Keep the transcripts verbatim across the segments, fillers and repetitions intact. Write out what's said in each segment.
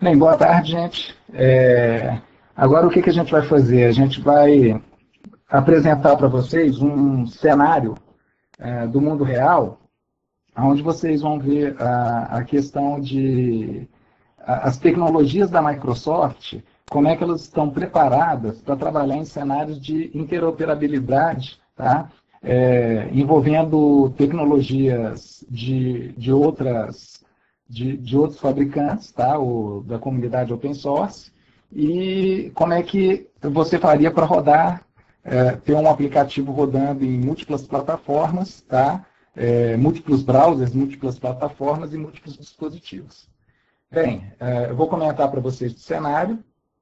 Bem, boa tarde, gente. É, agora o que, que a gente vai fazer? A gente vai apresentar para vocês um cenário é, do mundo real, onde vocês vão ver a, a questão de a, as tecnologias da Microsoft, como é que elas estão preparadas para trabalhar em cenários de interoperabilidade, tá? É, envolvendo tecnologias de, de outras De, de outros fabricantes, tá? O, da comunidade open source, e como é que você faria para rodar, é, ter um aplicativo rodando em múltiplas plataformas, tá? É, múltiplos browsers, múltiplas plataformas e múltiplos dispositivos. Bem, é, eu vou comentar para vocês o cenário.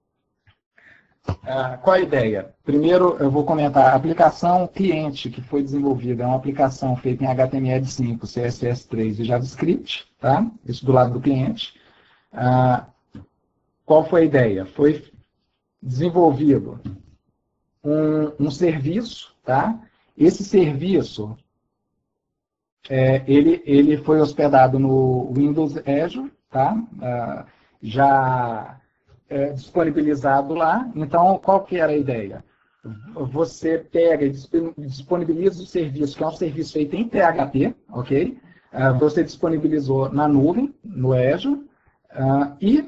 Ah, qual a ideia? Primeiro, eu vou comentar a aplicação cliente que foi desenvolvida. É uma aplicação feita em H T M L cinco, C S S três e JavaScript, tá? Isso do lado do cliente. Ah, qual foi a ideia? Foi desenvolvido um, um serviço, tá? Esse serviço, é, ele, ele foi hospedado no Windows Azure, tá? Ah, já... É, disponibilizado lá. Então, qual que era a ideia? Você pega e disponibiliza o serviço, que é um serviço feito em P H P, ok? Uh, você disponibilizou na nuvem, no Azure, uh, e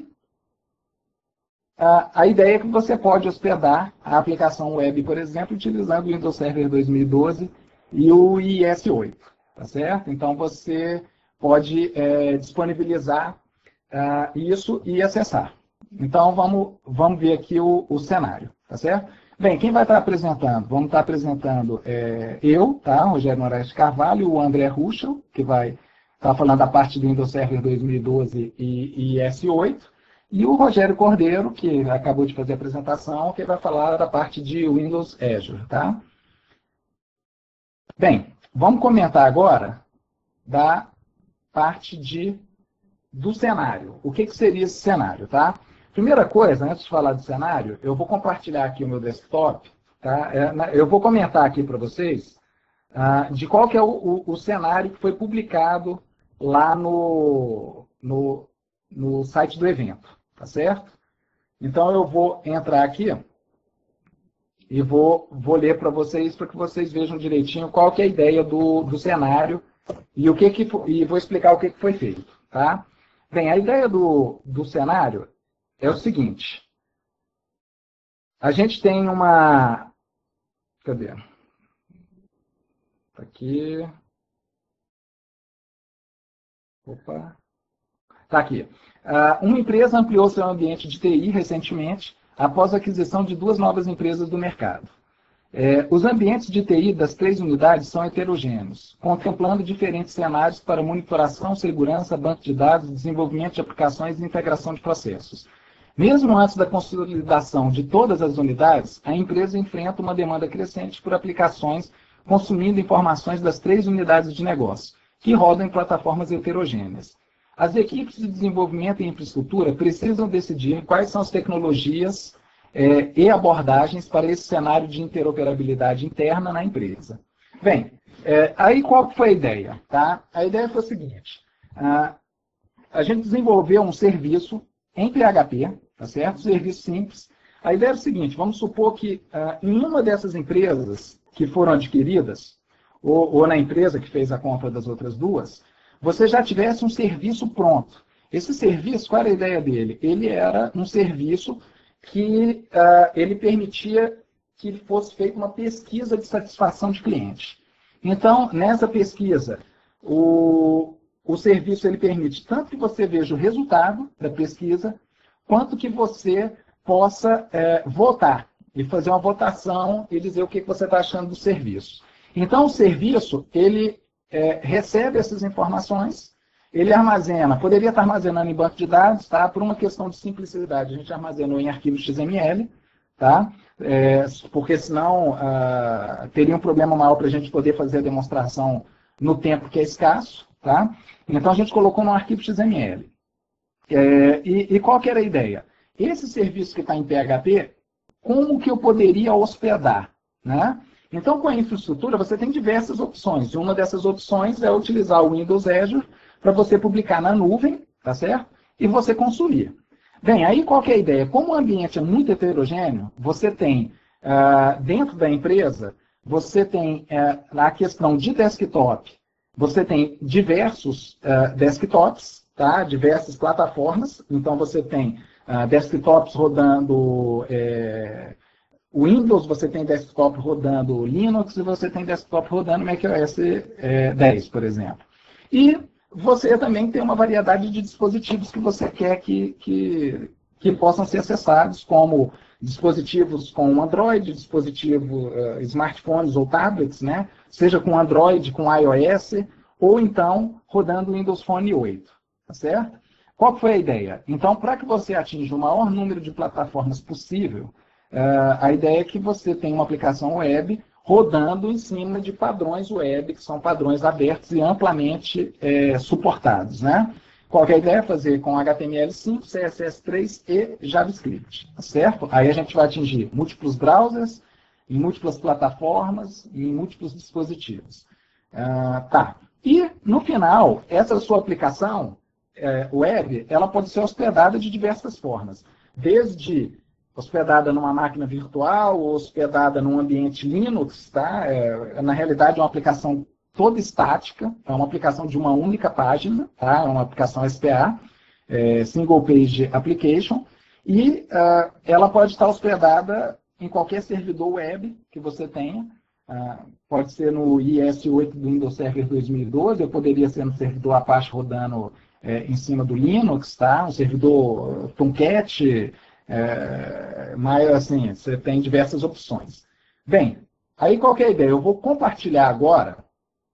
uh, a ideia é que você pode hospedar a aplicação web, por exemplo, utilizando o Windows Server dois mil e doze e o I S oito, tá certo? Então, você pode é, disponibilizar uh, isso e acessar. Então, vamos, vamos ver aqui o, o cenário, tá certo? Bem, quem vai estar apresentando? Vamos estar apresentando é, eu, tá? Rogério Moraes de Carvalho, o André Ruschel, que vai estar falando da parte do Windows Server dois mil e doze e, e I S oito, e o Rogério Cordeiro, que acabou de fazer a apresentação, que vai falar da parte de Windows Azure, tá? Bem, vamos comentar agora da parte de, do cenário. O que, que seria esse cenário, tá? Primeira coisa, antes de falar do cenário, eu vou compartilhar aqui o meu desktop, tá? Eu vou comentar aqui para vocês uh, de qual que é o, o, o cenário que foi publicado lá no, no, no site do evento, tá certo? Então eu vou entrar aqui e vou, vou ler para vocês, para que vocês vejam direitinho qual que é a ideia do, do cenário e, o que que, e vou explicar o que, que foi feito, tá? Bem, a ideia do, do cenário é o seguinte, a gente tem uma, cadê? Tá aqui, opa, tá aqui. Uh, uma empresa ampliou seu ambiente de T I recentemente, após a aquisição de duas novas empresas do mercado. É, os ambientes de T I das três unidades são heterogêneos, contemplando diferentes cenários para monitoração, segurança, banco de dados, desenvolvimento de aplicações e integração de processos. Mesmo antes da consolidação de todas as unidades, a empresa enfrenta uma demanda crescente por aplicações consumindo informações das três unidades de negócio, que rodam em plataformas heterogêneas. As equipes de desenvolvimento e infraestrutura precisam decidir quais são as tecnologias eh, e abordagens para esse cenário de interoperabilidade interna na empresa. Bem, eh, aí qual foi a ideia? Tá? A ideia foi a seguinte, ah, a gente desenvolveu um serviço em P H P, tá certo? Serviço simples. A ideia é o seguinte, vamos supor que uh, em uma dessas empresas que foram adquiridas, ou, ou na empresa que fez a compra das outras duas, você já tivesse um serviço pronto. Esse serviço, qual era a ideia dele? Ele era um serviço que uh, ele permitia que fosse feita uma pesquisa de satisfação de cliente. Então, nessa pesquisa, o... O serviço ele permite tanto que você veja o resultado da pesquisa, quanto que você possa é, votar e fazer uma votação e dizer o que você está achando do serviço. Então, o serviço ele é, recebe essas informações, ele armazena, poderia estar armazenando em banco de dados, tá? Por uma questão de simplicidade, a gente armazenou em arquivo X M L, tá? É, porque senão ah, teria um problema maior para a gente poder fazer a demonstração no tempo que é escasso. Tá? Então, a gente colocou no arquivo X M L. É, e, e qual que era a ideia? Esse serviço que está em P H P, como que eu poderia hospedar? Né? Então, com a infraestrutura, você tem diversas opções. E uma dessas opções é utilizar o Windows Azure para você publicar na nuvem, tá certo? E você consumir. Bem, aí qual que é a ideia? Como o ambiente é muito heterogêneo, você tem, uh, dentro da empresa, você tem uh, a questão de desktop, você tem diversos uh, desktops, tá? Diversas plataformas, então você tem uh, desktops rodando é, Windows, você tem desktop rodando Linux e você tem desktop rodando macOS é, dez, por exemplo. E você também tem uma variedade de dispositivos que você quer que, que, que possam ser acessados, como dispositivos com Android, dispositivos, uh, smartphones ou tablets, né? Seja com Android, com iOS, ou então rodando Windows Phone oito, tá certo? Qual foi a ideia? Então, para que você atinja o maior número de plataformas possível, uh, a ideia é que você tenha uma aplicação web rodando em cima de padrões web, que são padrões abertos e amplamente é, suportados, né? Qual que é a ideia? Fazer com H T M L cinco, C S S três e JavaScript, tá certo? Aí a gente vai atingir múltiplos browsers, em múltiplas plataformas e em múltiplos dispositivos. Uh, tá. E, no final, essa sua aplicação é, web, ela pode ser hospedada de diversas formas. Desde hospedada numa máquina virtual, ou hospedada num ambiente Linux, tá? É, na realidade, é uma aplicação toda estática, é uma aplicação de uma única página, tá? É uma aplicação S P A, é, Single Page Application, e uh, ela pode estar hospedada em qualquer servidor web que você tenha, uh, pode ser no I S oito do Windows Server dois mil e doze, ou poderia ser no servidor Apache rodando é, em cima do Linux, tá? Um servidor Tomcat. É, mas assim, você tem diversas opções. Bem, aí qual que é a ideia? Eu vou compartilhar agora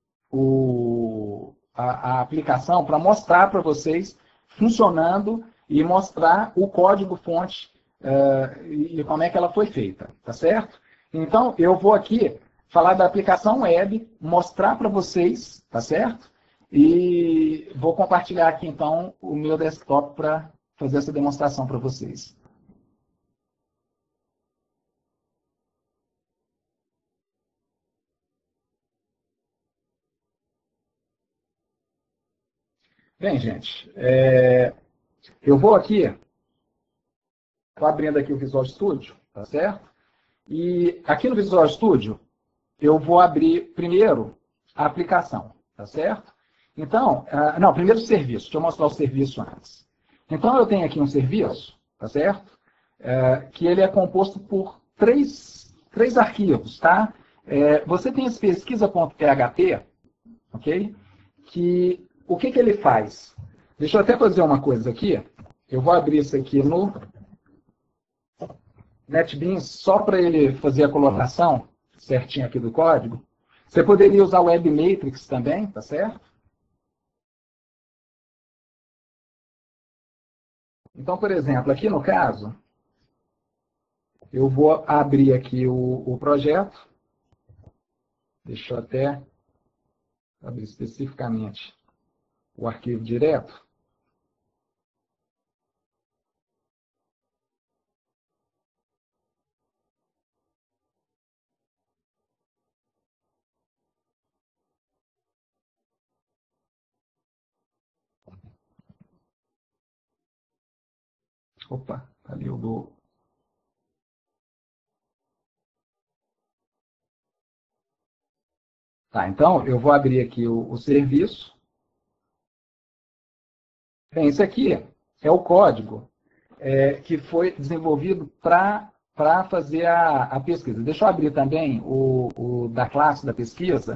o, a, a aplicação para mostrar para vocês funcionando e mostrar o código-fonte é, e como é que ela foi feita, tá certo? Então, eu vou aqui falar da aplicação web, mostrar para vocês, tá certo? E vou compartilhar aqui, então, o meu desktop para fazer essa demonstração para vocês. Bem, gente, é, eu vou aqui, estou abrindo aqui o Visual Studio, tá certo? E aqui no Visual Studio, eu vou abrir primeiro a aplicação, tá certo? Então, uh, não, primeiro o serviço, deixa eu mostrar o serviço antes. Então, eu tenho aqui um serviço, tá certo? Uh, que ele é composto por três, três arquivos, tá? Uh, você tem esse pesquisa.php, ok? Que o que, que ele faz? Deixa eu até fazer uma coisa aqui. Eu vou abrir isso aqui no NetBeans só para ele fazer a colocação certinha aqui do código. Você poderia usar o WebMatrix também, tá certo? Então, por exemplo, aqui no caso, eu vou abrir aqui o, o projeto. Deixa eu até abrir especificamente o arquivo direto. Opa, ali eu dou. Tá, então eu vou abrir aqui o, o serviço. Bem, isso aqui é o código é, que foi desenvolvido para para fazer a, a pesquisa. Deixa eu abrir também o, o da classe da pesquisa.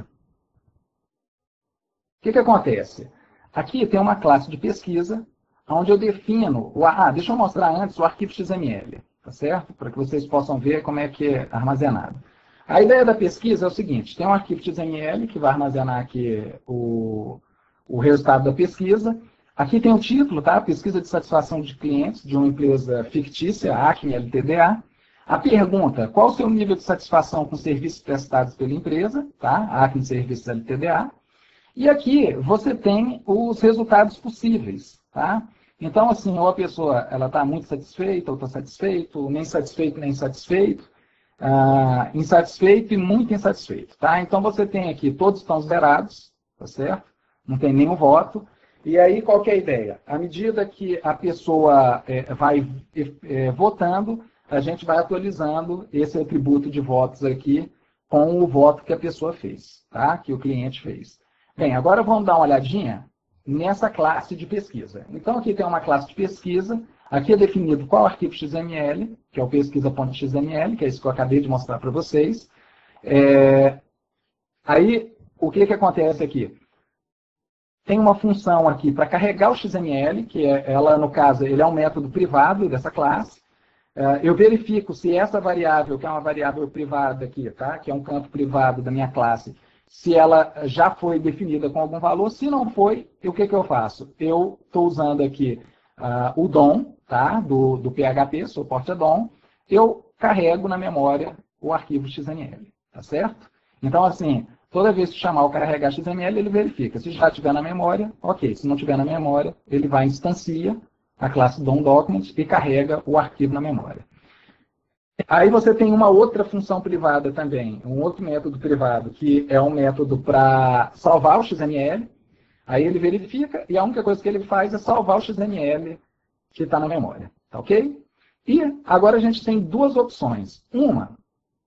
O que, que acontece? Aqui tem uma classe de pesquisa, onde eu defino... O, ah, deixa eu mostrar antes o arquivo X M L, tá certo? Para que vocês possam ver como é que é armazenado. A ideia da pesquisa é o seguinte, tem um arquivo X M L que vai armazenar aqui o, o resultado da pesquisa. Aqui tem o título, tá? Pesquisa de satisfação de clientes de uma empresa fictícia, Acme L T D A. A pergunta, qual o seu nível de satisfação com serviços prestados pela empresa, tá? Acme Serviços L T D A. E aqui você tem os resultados possíveis, tá? Então, assim, ou a pessoa ela está muito satisfeita, ou está satisfeito, nem satisfeito, nem insatisfeito, ah, insatisfeito e muito insatisfeito, tá? Então, você tem aqui, todos estão zerados, tá certo? Não tem nenhum voto. E aí, qual que é a ideia? À medida que a pessoa é, vai é, votando, a gente vai atualizando esse atributo de votos aqui com o voto que a pessoa fez, tá? Que o cliente fez. Bem, agora vamos dar uma olhadinha nessa classe de pesquisa. Então, aqui tem uma classe de pesquisa. Aqui é definido qual arquivo X M L, que é o pesquisa.xml, que é isso que eu acabei de mostrar para vocês. É... Aí, o que, que acontece aqui? Tem uma função aqui para carregar o X M L, que é, ela, no caso, ele é um método privado dessa classe. Eu verifico se essa variável, que é uma variável privada aqui, tá? Que é um campo privado da minha classe, se ela já foi definida com algum valor. Se não foi, o que, que eu faço? Eu estou usando aqui uh, o D O M, tá? do, do P H P, suporte a D O M. Eu carrego na memória o arquivo X M L, tá certo? Então, assim, toda vez que chamar o carregar X M L, ele verifica. Se já estiver na memória, ok. Se não estiver na memória, ele vai instancia a classe D O M Document e carrega o arquivo na memória. Aí você tem uma outra função privada também, um outro método privado, que é um método para salvar o X M L. Aí ele verifica e a única coisa que ele faz é salvar o X M L que está na memória. Tá ok? E agora a gente tem duas opções. Uma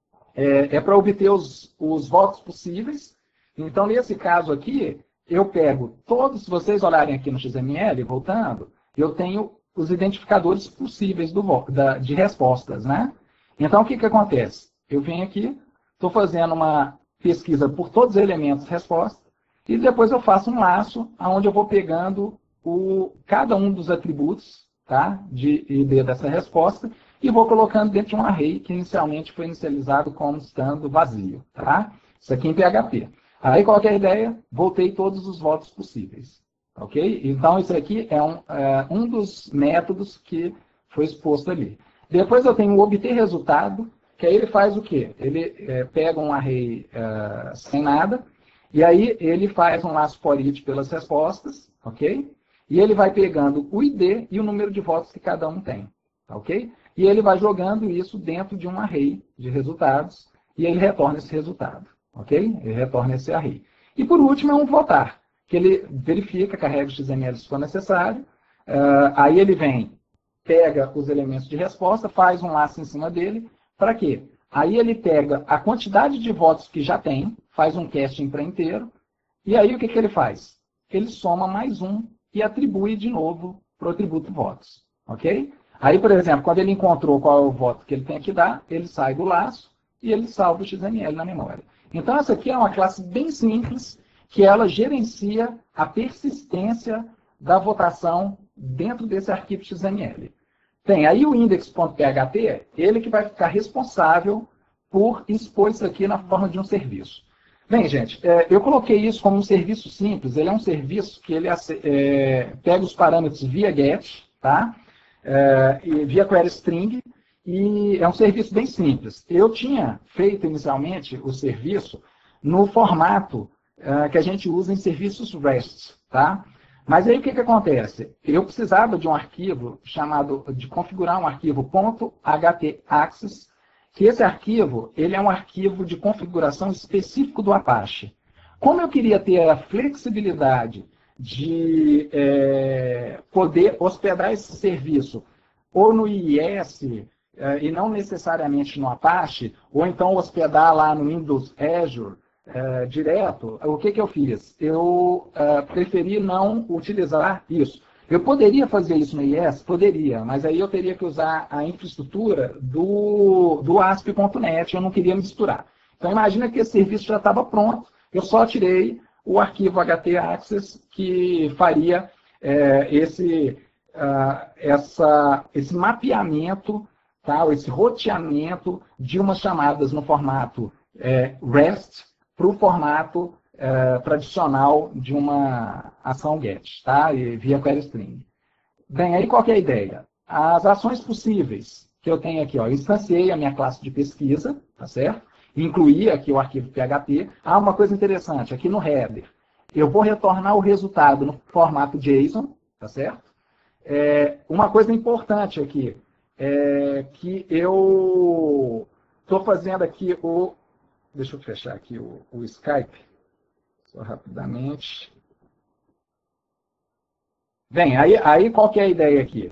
é, é para obter os, os votos possíveis. Então, nesse caso aqui, eu pego todos, se vocês olharem aqui no X M L, voltando, eu tenho os identificadores possíveis do, da, de respostas, né? Então, o que, que acontece? Eu venho aqui, estou fazendo uma pesquisa por todos os elementos resposta, e depois eu faço um laço onde eu vou pegando o, cada um dos atributos, tá, de I D dessa resposta e vou colocando dentro de um array que inicialmente foi inicializado como estando vazio. Tá? Isso aqui em P H P. Aí, qual que é a ideia? Voltei todos os votos possíveis. Ok? Então, isso aqui é um, é um dos métodos que foi exposto ali. Depois eu tenho o obter resultado, que aí ele faz o quê? Ele é, pega um array é, sem nada, e aí ele faz um laço for each pelas respostas, ok? E ele vai pegando o I D e o número de votos que cada um tem, ok? E ele vai jogando isso dentro de um array de resultados, e ele retorna esse resultado, ok? Ele retorna esse array. E por último é um votar, que ele verifica, carrega o X M L se for necessário, uh, aí ele vem, pega os elementos de resposta, faz um laço em cima dele, para quê? Aí ele pega a quantidade de votos que já tem, faz um casting para inteiro, e aí o que, que ele faz? Ele soma mais um e atribui de novo para o atributo votos. Ok? Aí, por exemplo, quando ele encontrou qual é o voto que ele tem que dar, ele sai do laço e ele salva o X M L na memória. Então, essa aqui é uma classe bem simples, que ela gerencia a persistência da votação dentro desse arquivo X M L. Tem aí o index.php, ele que vai ficar responsável por expor isso aqui na forma de um serviço. Bem, gente, eu coloquei isso como um serviço simples. Ele é um serviço que ele é, pega os parâmetros via get, tá? É, e via query string, e é um serviço bem simples. Eu tinha feito inicialmente o serviço no formato é, que a gente usa em serviços REST, tá? Mas aí o que, que acontece? Eu precisava de um arquivo chamado, de configurar um arquivo .htaccess, que esse arquivo, ele é um arquivo de configuração específico do Apache. Como eu queria ter a flexibilidade de é, poder hospedar esse serviço ou no I I S é, e não necessariamente no Apache, ou então hospedar lá no Windows Azure, É, direto, o que, que eu fiz? Eu é, preferi não utilizar isso. Eu poderia fazer isso no I I S? Poderia, mas aí eu teria que usar a infraestrutura do, do A S P ponto net, eu não queria misturar. Então imagina que esse serviço já estava pronto, eu só tirei o arquivo htaccess que faria é, esse, uh, essa, esse mapeamento, tá? Esse roteamento de umas chamadas no formato é, REST, para o formato é, tradicional de uma ação GET, tá? E via query string. Bem, aí qual que é a ideia? As ações possíveis que eu tenho aqui, ó, eu instanciei a minha classe de pesquisa, tá certo? Incluí aqui o arquivo P H P. Ah, uma coisa interessante, aqui no header, eu vou retornar o resultado no formato JSON, tá certo? É, uma coisa importante aqui, é que eu estou fazendo aqui o... Deixa eu fechar aqui o, o Skype, só rapidamente. Bem, aí, aí qual que é a ideia aqui?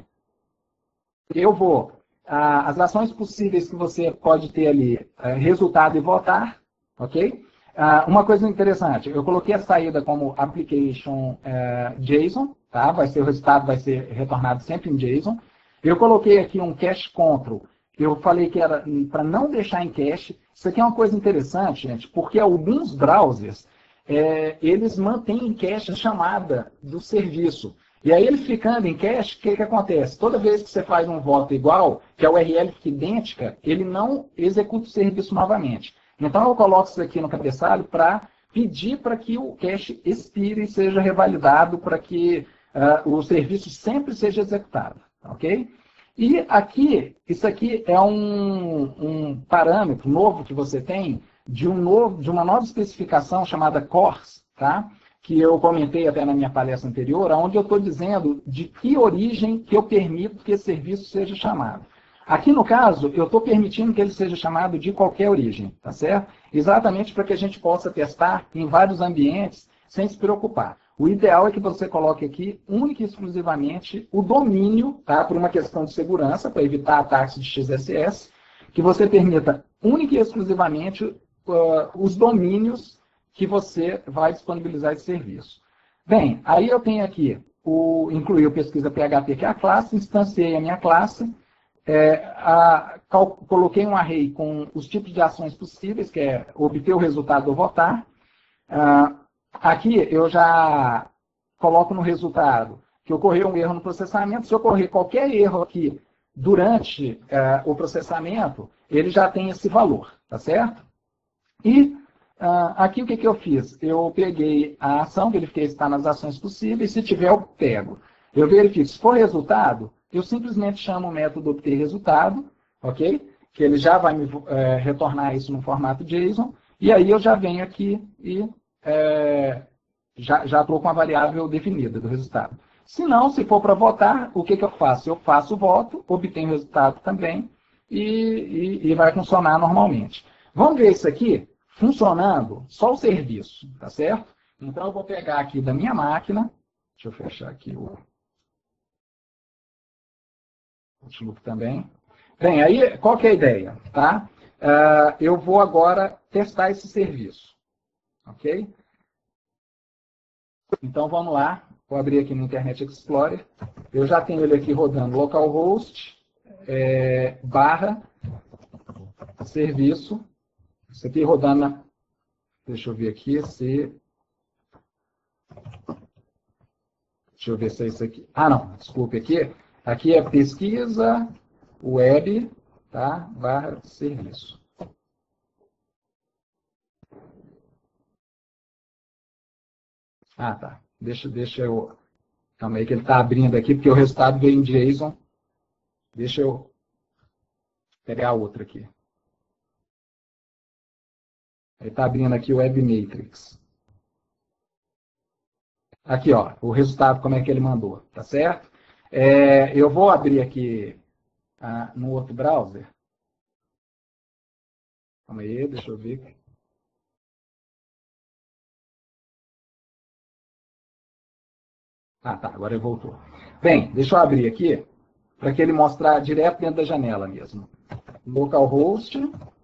Eu vou, ah, as ações possíveis que você pode ter ali, é, resultado e votar, ok? Ah, uma coisa interessante, eu coloquei a saída como application é, JSON, tá? Vai ser, o resultado vai ser retornado sempre em JSON. Eu coloquei aqui um cache control, eu falei que era para não deixar em cache. Isso aqui é uma coisa interessante, gente, porque alguns browsers, é, eles mantêm em cache a chamada do serviço. E aí ele ficando em cache, o que, que acontece? Toda vez que você faz um voto igual, que a U R L fica idêntica, ele não executa o serviço novamente. Então eu coloco isso aqui no cabeçalho para pedir para que o cache expire e seja revalidado para que uh, o serviço sempre seja executado. Ok? E aqui, isso aqui é um, um parâmetro novo que você tem de, um novo, de uma nova especificação chamada CORS, tá? Que eu comentei até na minha palestra anterior, onde eu estou dizendo de que origem que eu permito que esse serviço seja chamado. Aqui, no caso, eu estou permitindo que ele seja chamado de qualquer origem, tá certo? Exatamente para que a gente possa testar em vários ambientes sem se preocupar. O ideal é que você coloque aqui, única e exclusivamente, o domínio, tá? Por uma questão de segurança, para evitar ataques de X S S, que você permita única e exclusivamente uh, os domínios que você vai disponibilizar esse serviço. Bem, aí eu tenho aqui, o, incluir o pesquisa P H P, que é a classe, instanciei a minha classe, é, a, cal, coloquei um array com os tipos de ações possíveis, que é obter o resultado ou votar. Uh, aqui eu já coloco no resultado que ocorreu um erro no processamento. Se ocorrer qualquer erro aqui durante uh, o processamento, ele já tem esse valor, tá certo? E Uh, aqui o que, que eu fiz? Eu peguei a ação, verifiquei se está nas ações possíveis, se tiver eu pego. Eu verifico, se for resultado, eu simplesmente chamo o método obter resultado, ok? Que ele já vai me é, retornar isso no formato JSON, e aí eu já venho aqui e é, já estou com a variável definida do resultado. Se não, se for para votar, o que, que eu faço? Eu faço o voto, obtenho o resultado também, e, e, e vai funcionar normalmente. Vamos ver isso aqui? Funcionando só o serviço, tá certo? Então eu vou pegar aqui da minha máquina, deixa eu fechar aqui o Outlook também. Bem, aí qual que é a ideia, tá? Uh, eu vou agora testar esse serviço, ok? Então vamos lá, vou abrir aqui no Internet Explorer. Eu já tenho ele aqui rodando localhost é, barra serviço. Isso aqui rodando na... Deixa eu ver aqui se... Deixa eu ver se é isso aqui. Ah, não, desculpe aqui. Aqui é pesquisa web, tá? Barra serviço. Ah, tá. Deixa, deixa eu... Calma aí que ele está abrindo aqui, porque o resultado veio em JSON. Deixa eu pegar outra aqui. Ele está abrindo aqui o Web Matrix. Aqui, ó, o resultado, como é que ele mandou, tá certo? É, eu vou abrir aqui ah, no outro browser. Calma aí, deixa eu ver. Ah, tá, agora ele voltou. Bem, deixa eu abrir aqui, para que ele mostrar direto dentro da janela mesmo. Localhost,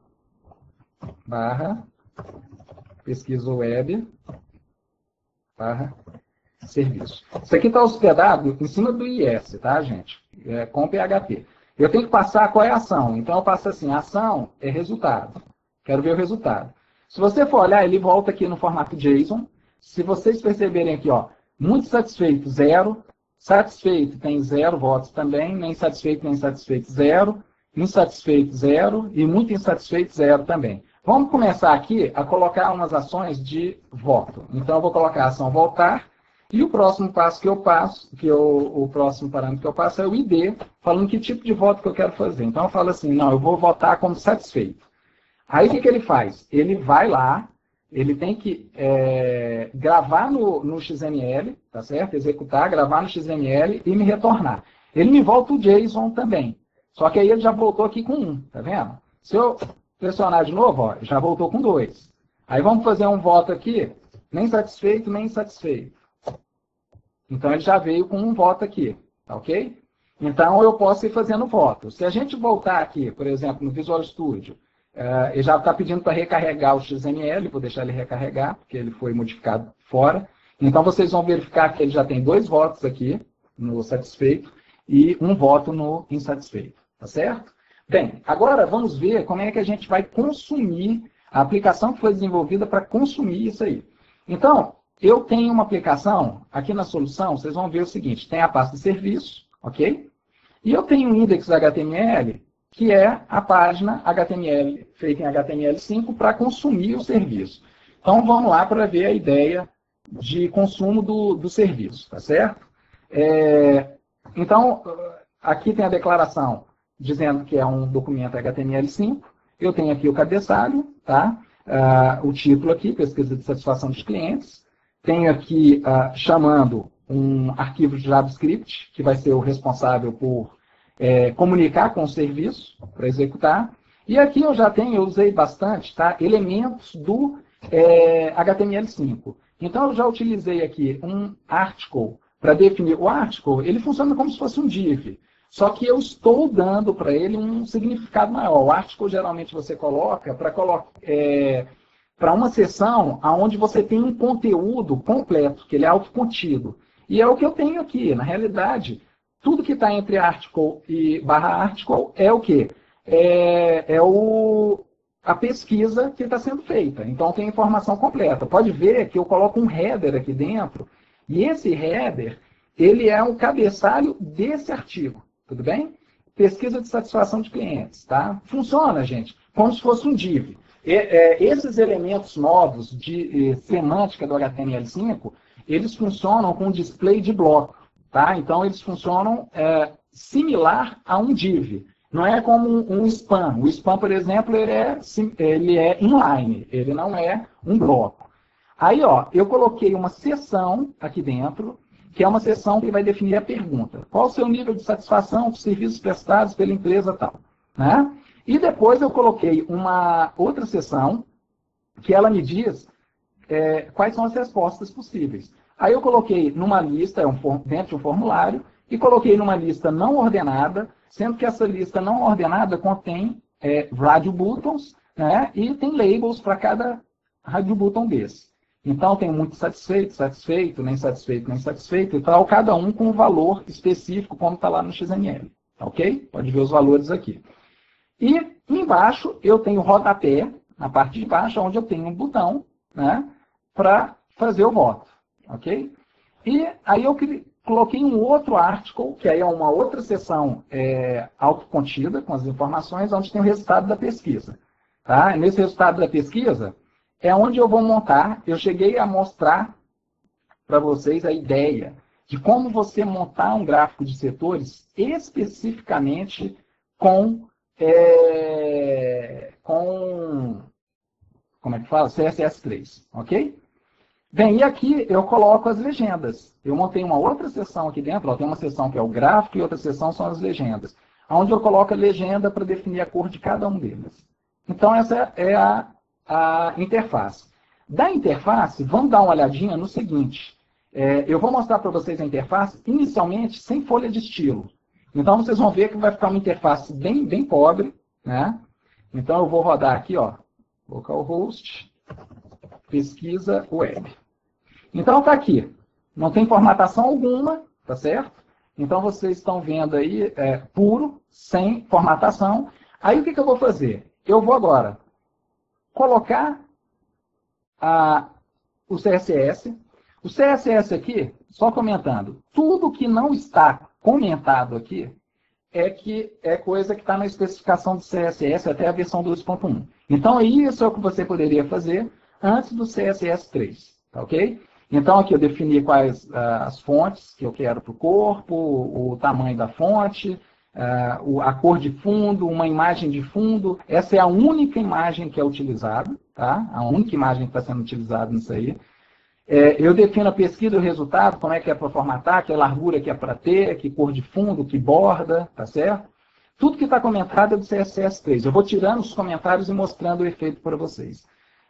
barra, pesquisa web, barra, serviço. Isso aqui está hospedado em cima do I S, tá, gente? É, com P H P. Eu tenho que passar qual é a ação. Então eu passo assim, ação é resultado. Quero ver o resultado. Se você for olhar, ele volta aqui no formato JSON. Se vocês perceberem aqui, ó, muito satisfeito, zero. Satisfeito tem zero votos também. Nem satisfeito, nem satisfeito, zero. Insatisfeito, zero. E muito insatisfeito, zero também. Vamos começar aqui a colocar umas ações de voto. Então eu vou colocar a ação voltar. E o próximo passo que eu passo, que eu, o próximo parâmetro que eu passo é o I D, falando que tipo de voto que eu quero fazer. Então eu falo assim, não, eu vou votar como satisfeito. Aí o que, que ele faz? Ele vai lá, ele tem que é, gravar no, no X M L, tá certo? Executar, gravar no X M L e me retornar. Ele me volta o JSON também. Só que aí ele já voltou aqui com um, tá vendo? Se eu pressionar de novo, ó, já voltou com dois. Aí vamos fazer um voto aqui, nem satisfeito, nem insatisfeito. Então, ele já veio com um voto aqui, tá ok? Então, eu posso ir fazendo voto. Se a gente voltar aqui, por exemplo, no Visual Studio, uh, ele já está pedindo para recarregar o X M L, vou deixar ele recarregar, porque ele foi modificado fora. Então, vocês vão verificar que ele já tem dois votos aqui, no satisfeito, e um voto no insatisfeito, tá certo? Bem, agora vamos ver como é que a gente vai consumir a aplicação que foi desenvolvida para consumir isso aí. Então, eu tenho uma aplicação, aqui na solução, vocês vão ver o seguinte, tem a pasta de serviço, ok? E eu tenho um index H T M L, que é a página H T M L, feita em H T M L cinco, para consumir o serviço. Então, vamos lá para ver a ideia de consumo do, do serviço, tá certo? É, então, aqui tem a declaração dizendo que é um documento H T M L cinco. Eu tenho aqui o cabeçalho, tá? Uh, o título aqui, pesquisa de satisfação dos clientes. Tenho aqui uh, chamando um arquivo de JavaScript, que vai ser o responsável por é, comunicar com o serviço, para executar. E aqui eu já tenho, eu usei bastante, tá? Elementos do é, H T M L cinco. Então, eu já utilizei aqui um article para definir. O article, ele funciona como se fosse um div. Só que eu estou dando para ele um significado maior. O article, geralmente, você coloca para colo é, para uma seção onde você tem um conteúdo completo, que ele é autocontido. E é o que eu tenho aqui. Na realidade, tudo que está entre article e barra article é o quê? É, é o, a pesquisa que está sendo feita. Então, tem informação completa. Pode ver que eu coloco um header aqui dentro, e esse header, ele é um cabeçalho desse artigo. Tudo bem? Pesquisa de satisfação de clientes, tá? Funciona, gente, como se fosse um div. E, é, esses elementos novos de eh, semântica do H T M L cinco, eles funcionam com display de bloco, tá? Então, eles funcionam é, similar a um div. Não é como um, um spam. O spam, por exemplo, ele é, ele é inline, ele não é um bloco. Aí, ó, eu coloquei uma seção aqui dentro, que é uma seção que vai definir a pergunta. Qual o seu nível de satisfação com os serviços prestados pela empresa tal? Né? E depois eu coloquei uma outra seção, que ela me diz é, quais são as respostas possíveis. Aí eu coloquei numa lista, é um, dentro de um formulário, e coloquei numa lista não ordenada, sendo que essa lista não ordenada contém é, radio buttons, né? E tem labels para cada radio button desse. Então, tem muito satisfeito, satisfeito, nem satisfeito, nem satisfeito e tal, cada um com um valor específico, como está lá no X M L. Ok? Pode ver os valores aqui. E embaixo eu tenho o rodapé, na parte de baixo, onde eu tenho um botão, né, para fazer o voto. Ok? E aí eu coloquei um outro article, que aí é uma outra seção é, autocontida, com as informações, onde tem o resultado da pesquisa. Tá? Nesse resultado da pesquisa, é onde eu vou montar, eu cheguei a mostrar para vocês a ideia de como você montar um gráfico de setores especificamente com, é, com como é que fala? C S S três, ok? Bem, e aqui eu coloco as legendas. Eu montei uma outra seção aqui dentro, ó, tem uma seção que é o gráfico e outra seção são as legendas, onde eu coloco a legenda para definir a cor de cada um deles. Então, essa é a a interface. Da interface, vamos dar uma olhadinha no seguinte. É, eu vou mostrar para vocês a interface, inicialmente, sem folha de estilo. Então, vocês vão ver que vai ficar uma interface bem, bem pobre, né? Então, eu vou rodar aqui, ó, localhost, pesquisa web. Então, está aqui. Não tem formatação alguma, tá certo? Então, vocês estão vendo aí, é, puro, sem formatação. Aí, o que, que eu vou fazer? Eu vou agora colocar a, o C S S. O C S S aqui, só comentando, tudo que não está comentado aqui é que é coisa que está na especificação do C S S até a versão dois ponto um. Então, isso é o que você poderia fazer antes do C S S três, tá ok? Então, aqui eu defini quais uh, as fontes que eu quero para o corpo, o, o tamanho da fonte, Uh, a cor de fundo, uma imagem de fundo. Essa é a única imagem que é utilizada, tá? A única imagem que está sendo utilizada nisso aí. É, eu defino a pesquisa e o resultado, como é que é para formatar, que largura que é para ter, que cor de fundo, que borda, tá certo? Tudo que está comentado é do C S S três. Eu vou tirando os comentários e mostrando o efeito para vocês.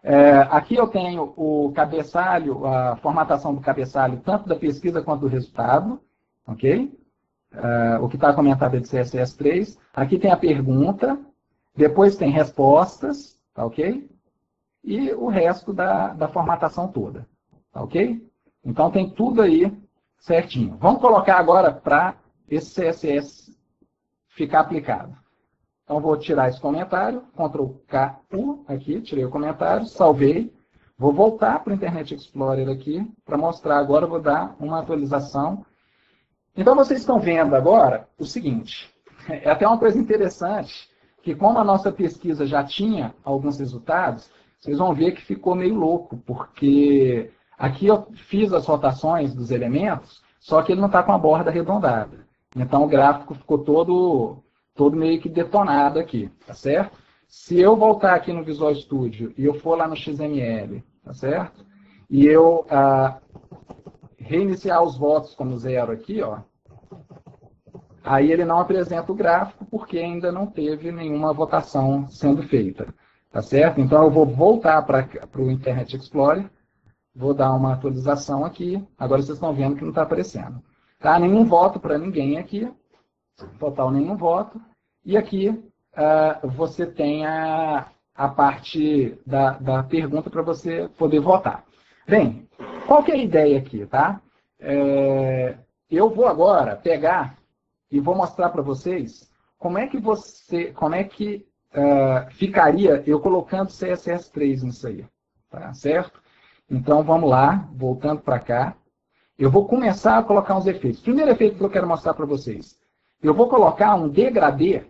É, aqui eu tenho o cabeçalho, a formatação do cabeçalho, tanto da pesquisa quanto do resultado, ok? É, o que está comentado é de C S S três. Aqui tem a pergunta, depois tem respostas, tá ok? E o resto da, da formatação toda, tá ok? Então tem tudo aí certinho. Vamos colocar agora para esse C S S ficar aplicado. Então, vou tirar esse comentário, control K U, aqui, tirei o comentário, salvei. Vou voltar para o Internet Explorer aqui, para mostrar agora, vou dar uma atualização. Então, vocês estão vendo agora o seguinte, é até uma coisa interessante, que como a nossa pesquisa já tinha alguns resultados, vocês vão ver que ficou meio louco, porque aqui eu fiz as rotações dos elementos, só que ele não está com a borda arredondada. Então, o gráfico ficou todo... todo meio que detonado aqui, tá certo? Se eu voltar aqui no Visual Studio e eu for lá no X M L, tá certo? E eu ah, reiniciar os votos como zero aqui, ó, aí ele não apresenta o gráfico porque ainda não teve nenhuma votação sendo feita, tá certo? Então eu vou voltar para o Internet Explorer, vou dar uma atualização aqui, agora vocês estão vendo que não está aparecendo. Tá? Nenhum voto para ninguém aqui. Total nenhum voto. E aqui uh, você tem a, a parte da, da pergunta para você poder votar. Bem, qual que é a ideia aqui, tá? É, eu vou agora pegar e vou mostrar para vocês como é que você, como é que uh, ficaria eu colocando C S S três nisso aí, tá certo? Então vamos lá, voltando para cá. Eu vou começar a colocar uns efeitos. Primeiro efeito que eu quero mostrar para vocês. Eu vou colocar um degradê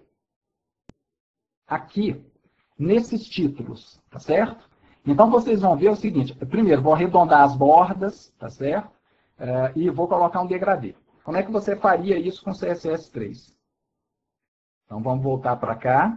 aqui, nesses títulos, tá certo? Então, vocês vão ver o seguinte. Primeiro, vou arredondar as bordas, tá certo? Uh, e vou colocar um degradê. Como é que você faria isso com C S S três? Então, vamos voltar para cá.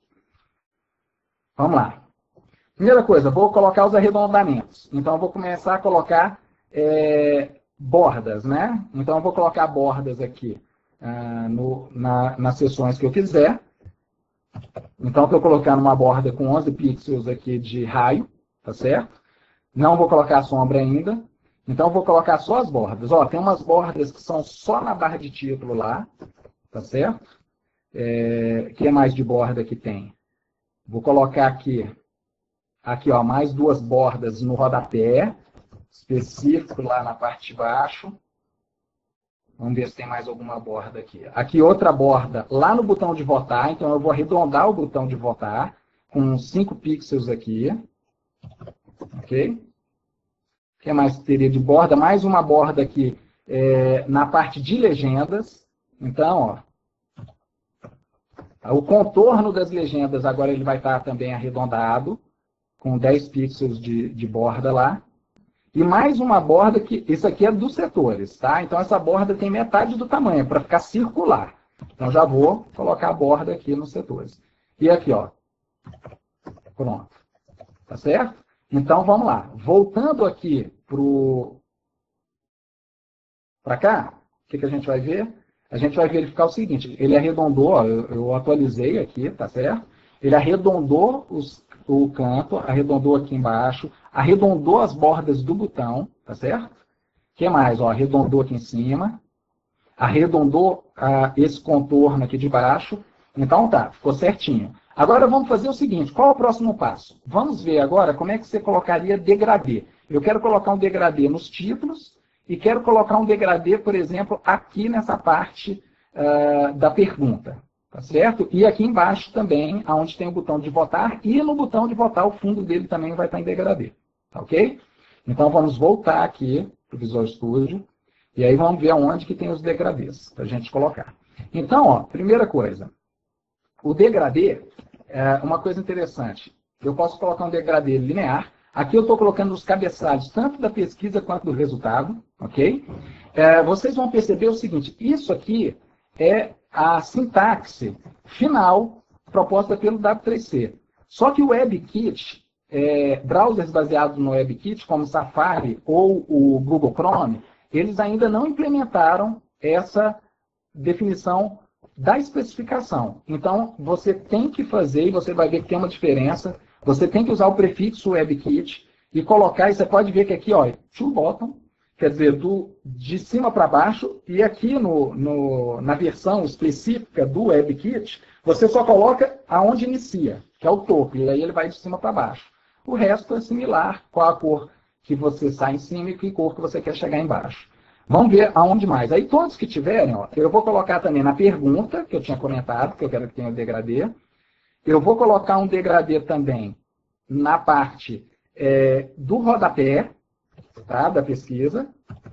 Vamos lá. Primeira coisa, vou colocar os arredondamentos. Então, eu vou começar a colocar é, bordas, né? Então, eu vou colocar bordas aqui. Uh, no, na, nas seções que eu quiser. Então, estou colocando uma borda com onze pixels aqui de raio, tá certo? Não vou colocar a sombra ainda. Então, vou colocar só as bordas. Ó, tem umas bordas que são só na barra de título lá, tá certo? É, que é mais de borda que tem? Vou colocar aqui, aqui ó, mais duas bordas no rodapé, específico lá na parte de baixo. Vamos ver se tem mais alguma borda aqui. Aqui outra borda lá no botão de votar. Então eu vou arredondar o botão de votar com cinco pixels aqui. Ok? O que mais teria de borda? Mais uma borda aqui é, na parte de legendas. Então, ó, o contorno das legendas agora ele vai estar também arredondado com dez pixels de, de borda lá. E mais uma borda que, isso aqui é dos setores, tá? Então essa borda tem metade do tamanho, para ficar circular. Então já vou colocar a borda aqui nos setores. E aqui, ó. Pronto. Tá certo? Então vamos lá. Voltando aqui para cá, o que, que a gente vai ver? A gente vai verificar o seguinte, ele arredondou, ó, eu, eu atualizei aqui, tá certo? Ele arredondou os, o canto, arredondou aqui embaixo, arredondou as bordas do botão, tá certo? O que mais? Ó, arredondou aqui em cima, arredondou ah, esse contorno aqui de baixo. Então tá, ficou certinho. Agora vamos fazer o seguinte, qual é o próximo passo? Vamos ver agora como é que você colocaria degradê. Eu quero colocar um degradê nos títulos e quero colocar um degradê, por exemplo, aqui nessa parte uh, da pergunta. Tá certo? E aqui embaixo também, onde tem o botão de votar, e no botão de votar, o fundo dele também vai estar em degradê. Tá ok? Então vamos voltar aqui para o Visual Studio, e aí vamos ver onde que tem os degradês, para a gente colocar. Então, ó, primeira coisa, o degradê é uma coisa interessante. Eu posso colocar um degradê linear. Aqui eu estou colocando os cabeçalhos, tanto da pesquisa quanto do resultado. Ok? É, vocês vão perceber o seguinte, isso aqui é a sintaxe final proposta pelo W três C. Só que o WebKit, é, browsers baseados no WebKit, como Safari ou o Google Chrome, eles ainda não implementaram essa definição da especificação. Então, você tem que fazer, e você vai ver que tem uma diferença, você tem que usar o prefixo WebKit e colocar, e você pode ver que aqui, ó, to bottom, quer dizer, do, de cima para baixo, e aqui no, no, na versão específica do WebKit, você só coloca aonde inicia, que é o topo, e aí ele vai de cima para baixo. O resto é similar, qual a cor que você sai em cima e que cor que você quer chegar embaixo. Vamos ver aonde mais. Aí todos que tiverem, ó, eu vou colocar também na pergunta, que eu tinha comentado, que eu quero que tenha o degradê. Eu vou colocar um degradê também na parte é, do rodapé, tá, da pesquisa.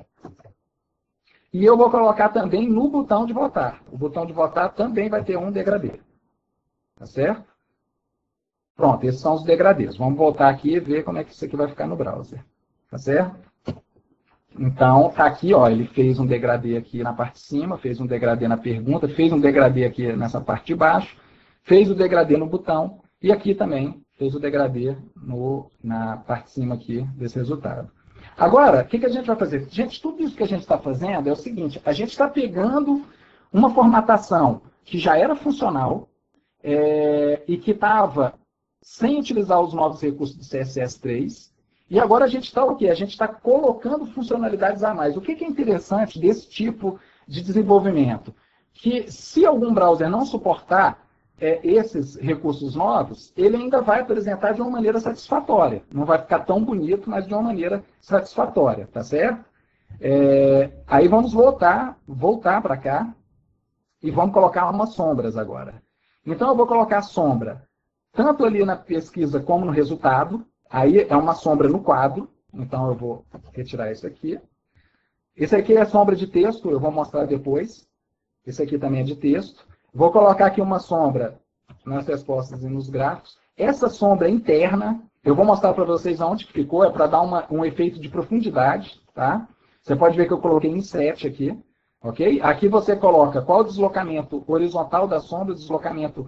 E eu vou colocar também no botão de votar. O botão de votar também vai ter um degradê. Tá certo? Pronto, esses são os degradês. Vamos voltar aqui e ver como é que isso aqui vai ficar no browser. Tá certo? Então, tá aqui, ó, ele fez um degradê aqui na parte de cima, fez um degradê na pergunta, fez um degradê aqui nessa parte de baixo, fez o degradê no botão, e aqui também fez o degradê no, na parte de cima aqui desse resultado. Agora, o que, que a gente vai fazer? Gente, tudo isso que a gente está fazendo é o seguinte, a gente está pegando uma formatação que já era funcional é, e que estava sem utilizar os novos recursos do C S S três, e agora a gente está o quê? A gente está colocando funcionalidades a mais. O que, que é interessante desse tipo de desenvolvimento? Que se algum browser não suportar é, esses recursos novos, ele ainda vai apresentar de uma maneira satisfatória. Não vai ficar tão bonito, mas de uma maneira satisfatória, tá certo? É, aí vamos voltar, voltar para cá e vamos colocar umas sombras agora. Então eu vou colocar a sombra tanto ali na pesquisa como no resultado. Aí é uma sombra no quadro, então eu vou retirar isso aqui. Esse aqui é sombra de texto, eu vou mostrar depois. Esse aqui também é de texto. Vou colocar aqui uma sombra nas respostas e nos gráficos. Essa sombra interna, eu vou mostrar para vocês aonde que ficou, é para dar uma, um efeito de profundidade, tá? Você pode ver que eu coloquei em set aqui, ok? Aqui você coloca qual o deslocamento horizontal da sombra, o deslocamento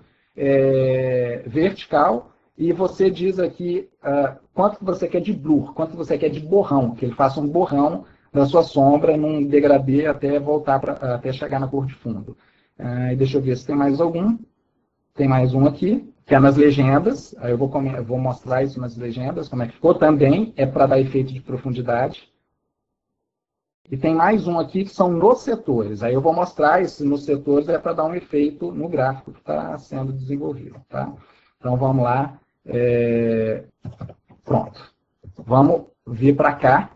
é, vertical, e você diz aqui uh, quanto que você quer de blur, quanto você quer de borrão, que ele faça um borrão da sua sombra num degradê até voltar pra, até chegar na cor de fundo. Uh, e deixa eu ver se tem mais algum. Tem mais um aqui, que é nas legendas. Aí eu vou, eu vou mostrar isso nas legendas, como é que ficou. Também é para dar efeito de profundidade. E tem mais um aqui que são nos setores. Aí eu vou mostrar isso nos setores, é para dar um efeito no gráfico que está sendo desenvolvido. Tá? Então vamos lá. É... Pronto. Vamos vir para cá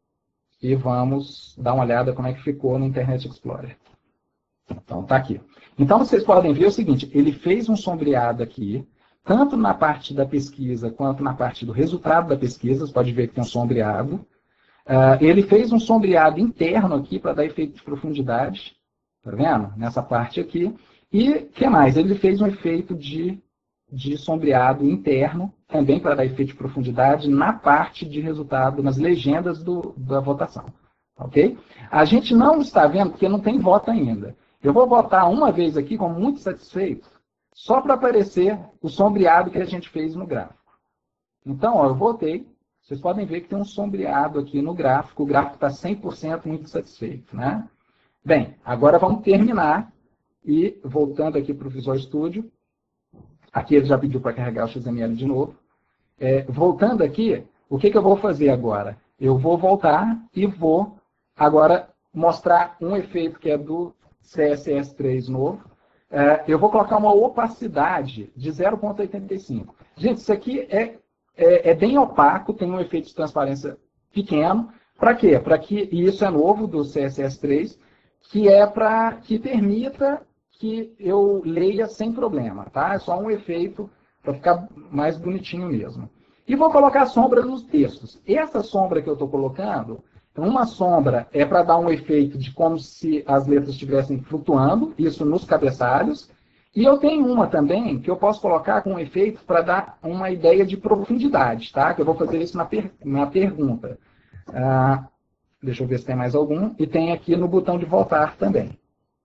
e vamos dar uma olhada como é que ficou no Internet Explorer. Então tá aqui. Então vocês podem ver o seguinte, ele fez um sombreado aqui, tanto na parte da pesquisa quanto na parte do resultado da pesquisa. Você pode ver que tem um sombreado. Uh, ele fez um sombreado interno aqui para dar efeito de profundidade. Tá vendo? Nessa parte aqui. E o que mais? Ele fez um efeito de de sombreado interno, também para dar efeito de profundidade, na parte de resultado, nas legendas do, da votação. Ok? A gente não está vendo, porque não tem voto ainda. Eu vou votar uma vez aqui, como muito satisfeito, só para aparecer o sombreado que a gente fez no gráfico. Então, ó, eu votei. Vocês podem ver que tem um sombreado aqui no gráfico. O gráfico está cem por cento muito satisfeito. Né? Bem, agora vamos terminar. E, voltando aqui para o Visual Studio, aqui ele já pediu para carregar o X M L de novo. É, voltando aqui, o que, que eu vou fazer agora? Eu vou voltar e vou agora mostrar um efeito que é do C S S três novo. É, eu vou colocar uma opacidade de zero vírgula oitenta e cinco. Gente, isso aqui é, é, é bem opaco, tem um efeito de transparência pequeno. Para quê? Para que, e isso é novo do C S S três, que é para que permita que eu leia sem problema, tá? É só um efeito para ficar mais bonitinho mesmo. E vou colocar sombra nos textos. Essa sombra que eu estou colocando, uma sombra é para dar um efeito de como se as letras estivessem flutuando, isso nos cabeçalhos. E eu tenho uma também que eu posso colocar com um efeito para dar uma ideia de profundidade, tá? Que eu vou fazer isso na, per na pergunta. Ah, deixa eu ver se tem mais algum. E tem aqui no botão de voltar também.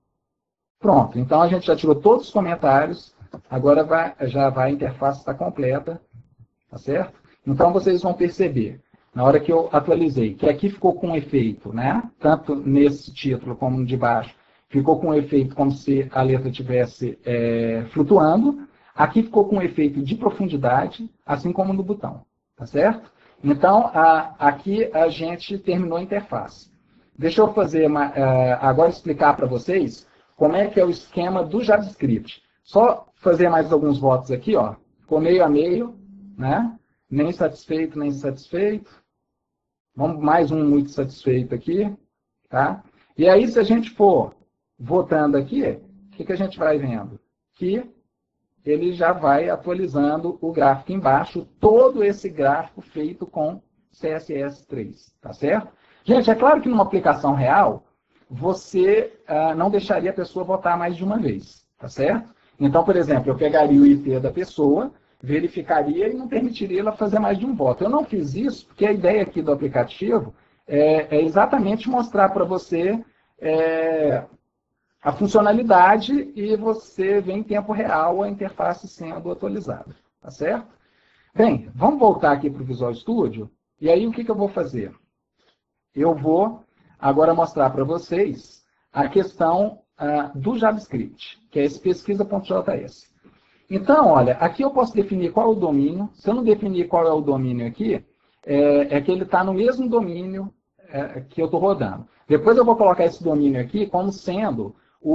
Pronto, então a gente já tirou todos os comentários, agora vai, já vai, a interface está completa, tá certo? Então vocês vão perceber, na hora que eu atualizei, que aqui ficou com um efeito, né? Tanto nesse título como no de baixo, ficou com um efeito como se a letra estivesse é, flutuando. Aqui ficou com um efeito de profundidade, assim como no botão, tá certo? Então, a, aqui a gente terminou a interface. Deixa eu fazer uma, uh, agora explicar para vocês como é que é o esquema do JavaScript. Só fazer mais alguns votos aqui, ó. Ficou meio a meio, né? Nem satisfeito, nem satisfeito. Vamos mais um muito satisfeito aqui, tá? E aí, se a gente for votando aqui, o que, que a gente vai vendo? Que ele já vai atualizando o gráfico embaixo, todo esse gráfico feito com C S S três, tá certo? Gente, é claro que numa aplicação real, você ah, não deixaria a pessoa votar mais de uma vez, tá certo? Então, por exemplo, eu pegaria o I P da pessoa, verificaria e não permitiria ela fazer mais de um voto. Eu não fiz isso porque a ideia aqui do aplicativo é, é exatamente mostrar para você é, a funcionalidade e você vê em tempo real a interface sendo atualizada, tá certo? Bem, vamos voltar aqui para o Visual Studio, e aí o que, que eu vou fazer? Eu vou agora mostrar para vocês a questão uh, do JavaScript, que é esse pesquisa.js. Então, olha, aqui eu posso definir qual é o domínio. Se eu não definir qual é o domínio aqui, é, é que ele está no mesmo domínio é, que eu estou rodando. Depois eu vou colocar esse domínio aqui como sendo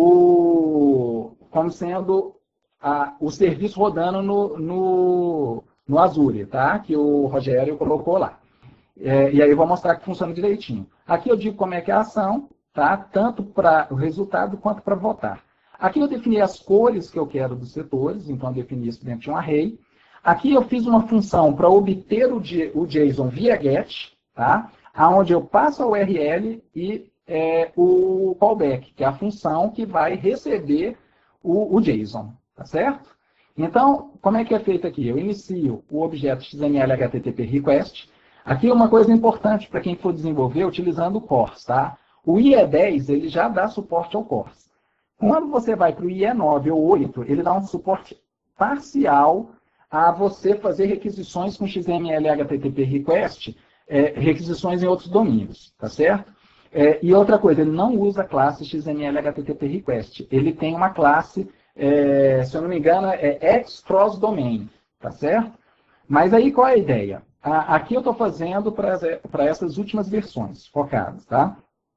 o, como sendo a, o serviço rodando no, no, no Azure, tá? Que o Rogério colocou lá. É, e aí eu vou mostrar que funciona direitinho. Aqui eu digo como é que é a ação, tá? Tanto para o resultado quanto para votar. Aqui eu defini as cores que eu quero dos setores, então eu defini isso dentro de um array. Aqui eu fiz uma função para obter o, o JSON via get, tá? Onde eu passo a U R L e é, o callback, que é a função que vai receber o, o JSON, tá certo? Então, como é que é feito aqui? Eu inicio o objeto X M L H T T P request. Aqui é uma coisa importante para quem for desenvolver utilizando o CORS, tá? O I E dez, ele já dá suporte ao CORS. Quando você vai para o I E nove ou oito, ele dá um suporte parcial a você fazer requisições com X M L H T T P request, é, requisições em outros domínios, tá certo? É, e outra coisa, ele não usa a classe X M L H T T P request. Ele tem uma classe, é, se eu não me engano, é X-Cross-Domain, tá certo? Mas aí qual é a ideia? A, aqui eu estou fazendo para essas últimas versões focadas, tá?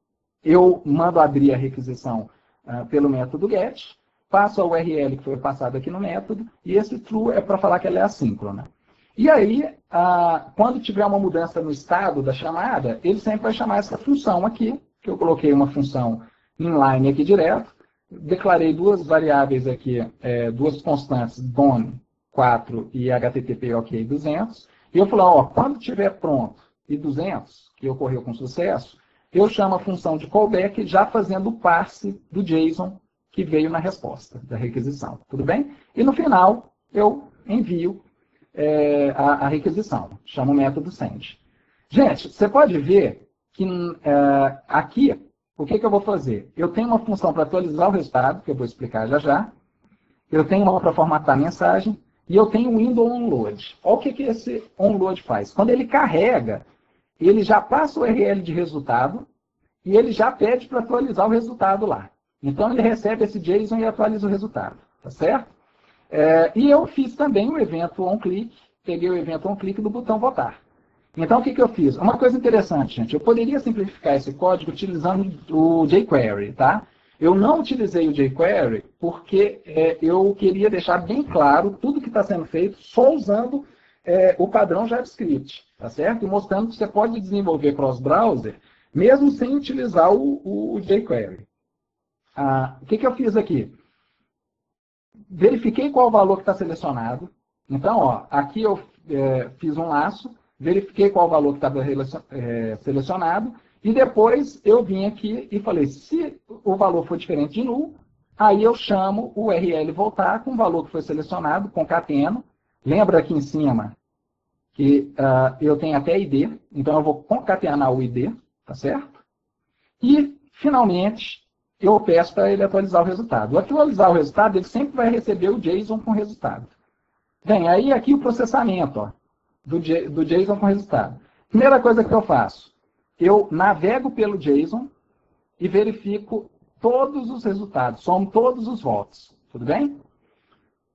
Eu mando abrir a requisição Uh, pelo método get, passo a U R L que foi passada aqui no método, e esse true é para falar que ela é assíncrona. E aí, uh, quando tiver uma mudança no estado da chamada, ele sempre vai chamar essa função aqui, que eu coloquei uma função inline aqui direto, declarei duas variáveis aqui, é, duas constantes, don quatro e http ok duzentos, e eu falei, ó, quando estiver pronto e duzentos, que ocorreu com sucesso, eu chamo a função de callback já fazendo o parse do JSON que veio na resposta da requisição. Tudo bem? E no final, eu envio é, a, a requisição. Chamo o método send. Gente, você pode ver que é, aqui, o que, que eu vou fazer? Eu tenho uma função para atualizar o resultado, que eu vou explicar já já. Eu tenho uma para formatar a mensagem. E eu tenho o window onload. Olha o que, que esse onload faz. Quando ele carrega, ele já passa o U R L de resultado e ele já pede para atualizar o resultado lá. Então, ele recebe esse JSON e atualiza o resultado. Tá certo? É, e eu fiz também o evento onClick, peguei o evento onClick do botão votar. Então, o que, que eu fiz? Uma coisa interessante, gente. Eu poderia simplificar esse código utilizando o jQuery, tá? Eu não utilizei o jQuery porque é, eu queria deixar bem claro tudo que está sendo feito só usando é, o padrão JavaScript, tá certo? E mostrando que você pode desenvolver cross-browser mesmo sem utilizar o, o, o jQuery. Ah, o que, que eu fiz aqui? Verifiquei qual o valor que está selecionado. Então, ó, aqui eu é, fiz um laço, verifiquei qual o valor que estava é, selecionado, e depois eu vim aqui e falei, se o valor for diferente de null, aí eu chamo o U R L voltar com o valor que foi selecionado, concateno. Lembra aqui em cima que uh, eu tenho até I D, então eu vou concatenar o I D, tá certo? E, finalmente, eu peço para ele atualizar o resultado. Ao atualizar o resultado, ele sempre vai receber o JSON com o resultado. Bem, aí aqui o processamento ó, do, do JSON com o resultado. Primeira coisa que eu faço, eu navego pelo JSON e verifico todos os resultados, somo todos os votos. Tudo bem?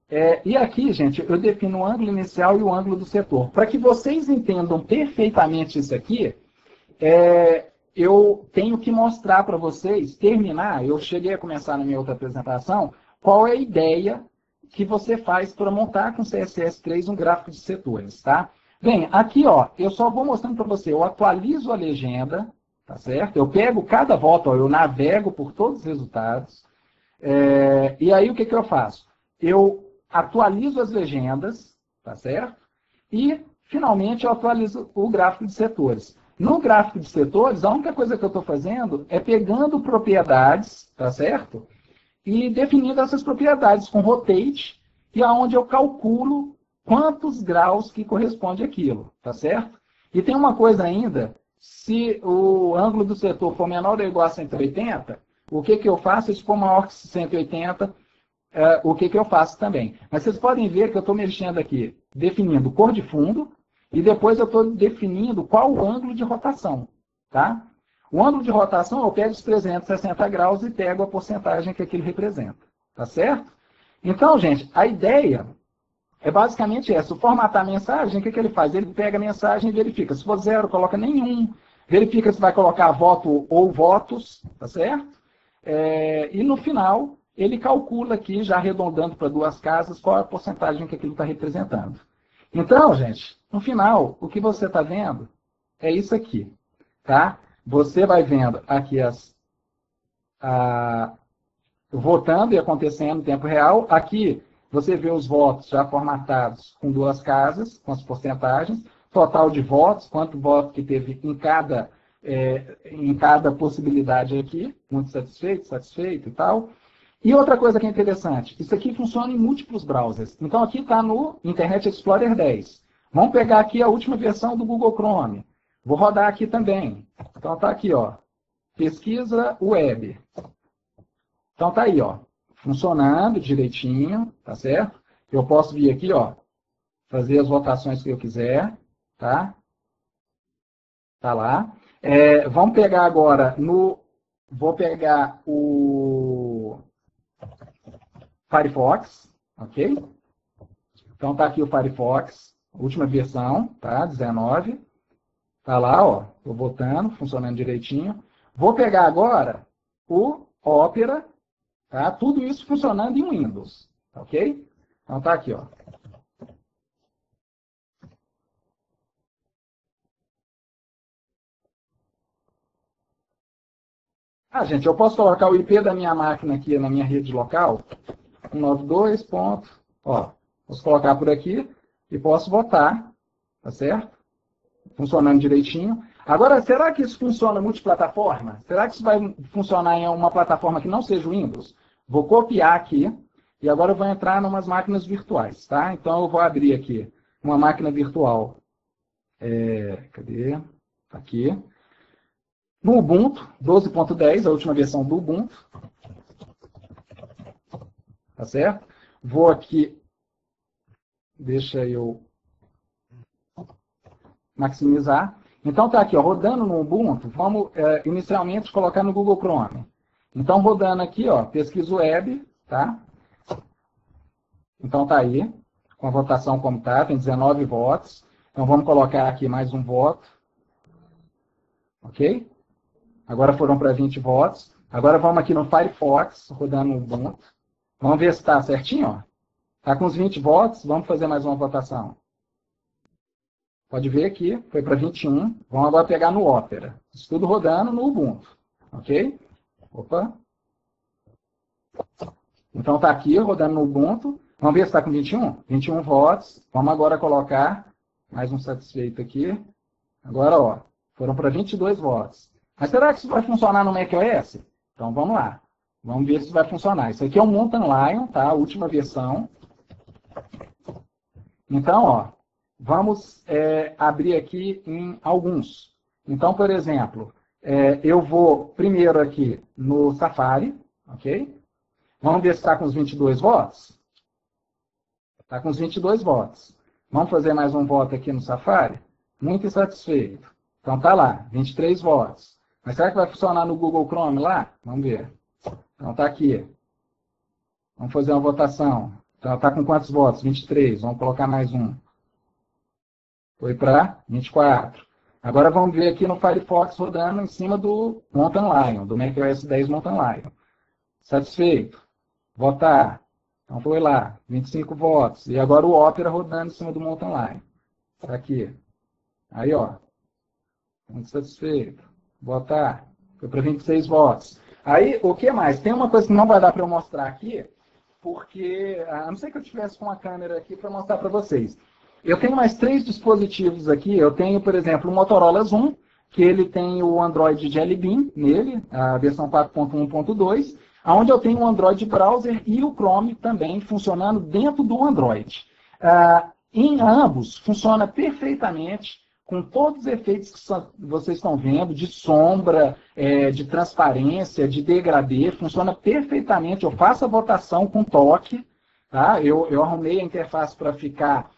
É, e aqui, gente, eu defino o ângulo inicial e o ângulo do setor. Para que vocês entendam perfeitamente isso aqui, é, eu tenho que mostrar para vocês, terminar, eu cheguei a começar na minha outra apresentação, qual é a ideia que você faz para montar com C S S três um gráfico de setores, tá? Bem, aqui, ó, eu só vou mostrando para você, eu atualizo a legenda, tá certo? Eu pego cada volta, ó, eu navego por todos os resultados, é, e aí o que, que eu faço? Eu atualizo as legendas, tá certo? E, finalmente, eu atualizo o gráfico de setores. No gráfico de setores, a única coisa que eu estou fazendo é pegando propriedades, tá certo? E definindo essas propriedades com rotate, e aonde eu calculo quantos graus que corresponde àquilo, tá certo? E tem uma coisa ainda, se o ângulo do setor for menor ou igual a cento e oitenta, o que, que eu faço? Se for maior que cento e oitenta, é, o que, que eu faço também? Mas vocês podem ver que eu estou mexendo aqui, definindo cor de fundo, e depois eu estou definindo qual o ângulo de rotação, tá? O ângulo de rotação, eu pego os trezentos e sessenta graus e pego a porcentagem que aquilo representa, tá certo? Então, gente, a ideia é basicamente essa. O formatar a mensagem, o que, que ele faz? Ele pega a mensagem e verifica. Se for zero, coloca nenhum. Verifica se vai colocar voto ou votos, tá certo? É, e no final, ele calcula aqui, já arredondando para duas casas, qual é a porcentagem que aquilo está representando. Então, gente, no final, o que você está vendo é isso aqui, tá? Você vai vendo aqui as... A, votando e acontecendo em tempo real. Aqui, você vê os votos já formatados com duas casas, com as porcentagens, total de votos, quanto voto que teve em cada, é, em cada possibilidade aqui, muito satisfeito, satisfeito e tal. E outra coisa que é interessante, isso aqui funciona em múltiplos browsers. Então aqui está no Internet Explorer dez. Vamos pegar aqui a última versão do Google Chrome. Vou rodar aqui também. Então está aqui, ó, pesquisa web. Então está aí, ó, funcionando direitinho, tá certo? Eu posso vir aqui, ó, fazer as votações que eu quiser, tá? Tá lá. É, vamos pegar agora no... Vou pegar o Firefox, ok? Então tá aqui o Firefox, última versão, tá? dezenove. Tá lá, ó, tô botando, funcionando direitinho. Vou pegar agora o Opera, tá? Tudo isso funcionando em Windows, ok? Então tá aqui, ó. Ah, gente, eu posso colocar o I P da minha máquina aqui na minha rede local, cento e noventa e dois ponto, ó, posso colocar por aqui e posso botar, tá certo? Funcionando direitinho. Agora, será que isso funciona multiplataforma? Será que isso vai funcionar em uma plataforma que não seja o Windows? Vou copiar aqui e agora eu vou entrar em umas máquinas virtuais, tá? Então eu vou abrir aqui uma máquina virtual. É, cadê? Tá aqui. No Ubuntu, doze ponto dez, a última versão do Ubuntu. Tá certo? Vou aqui, deixa eu maximizar. Então tá aqui, ó, rodando no Ubuntu, vamos é, inicialmente colocar no Google Chrome. Então rodando aqui, ó, pesquisa web, tá? Então tá aí, com a votação como tá, tem dezenove votos. Então vamos colocar aqui mais um voto. Ok? Agora foram para vinte votos. Agora vamos aqui no Firefox, rodando o Ubuntu. Vamos ver se está certinho, ó. Está com os vinte votos, vamos fazer mais uma votação. Pode ver aqui, foi para vinte e um. Vamos agora pegar no Opera. Isso tudo rodando no Ubuntu. Ok? Opa. Então está aqui, rodando no Ubuntu. Vamos ver se está com vinte e um? vinte e um votos. Vamos agora colocar mais um satisfeito aqui. Agora, ó, foram para vinte e dois votos. Mas será que isso vai funcionar no macOS? Então vamos lá. Vamos ver se vai funcionar. Isso aqui é o Mountain Lion, tá? A última versão. Então, ó, vamos é, abrir aqui em alguns. Então, por exemplo, é, eu vou primeiro aqui no Safari, ok? Vamos ver se está com os vinte e dois votos. Está com os vinte e dois votos. Vamos fazer mais um voto aqui no Safari? Muito insatisfeito. Então tá lá, vinte e três votos. Mas será que vai funcionar no Google Chrome lá? Vamos ver. Então tá aqui. Vamos fazer uma votação. Então, está com quantos votos? vinte e três. Vamos colocar mais um. Foi para vinte e quatro. Agora vamos ver aqui no Firefox rodando em cima do Mountain Lion, do macOS dez Mountain Lion. Satisfeito? Votar. Então foi lá, vinte e cinco votos. E agora o Opera rodando em cima do Mountain Lion. Está aqui. Aí, ó. Muito satisfeito. Votar. Foi para vinte e seis votos. Aí, o que mais? Tem uma coisa que não vai dar para eu mostrar aqui, porque, a não ser que eu tivesse com a câmera aqui para mostrar para vocês. Eu tenho mais três dispositivos aqui. Eu tenho, por exemplo, o Motorola Zoom, que ele tem o Android Jelly Bean nele, a versão quatro ponto um ponto dois, onde eu tenho o Android Browser e o Chrome também funcionando dentro do Android. Ah, em ambos, funciona perfeitamente, com todos os efeitos que vocês estão vendo, de sombra, é, de transparência, de degradê, funciona perfeitamente. Eu faço a votação com toque, tá? eu, eu arrumei a interface para ficar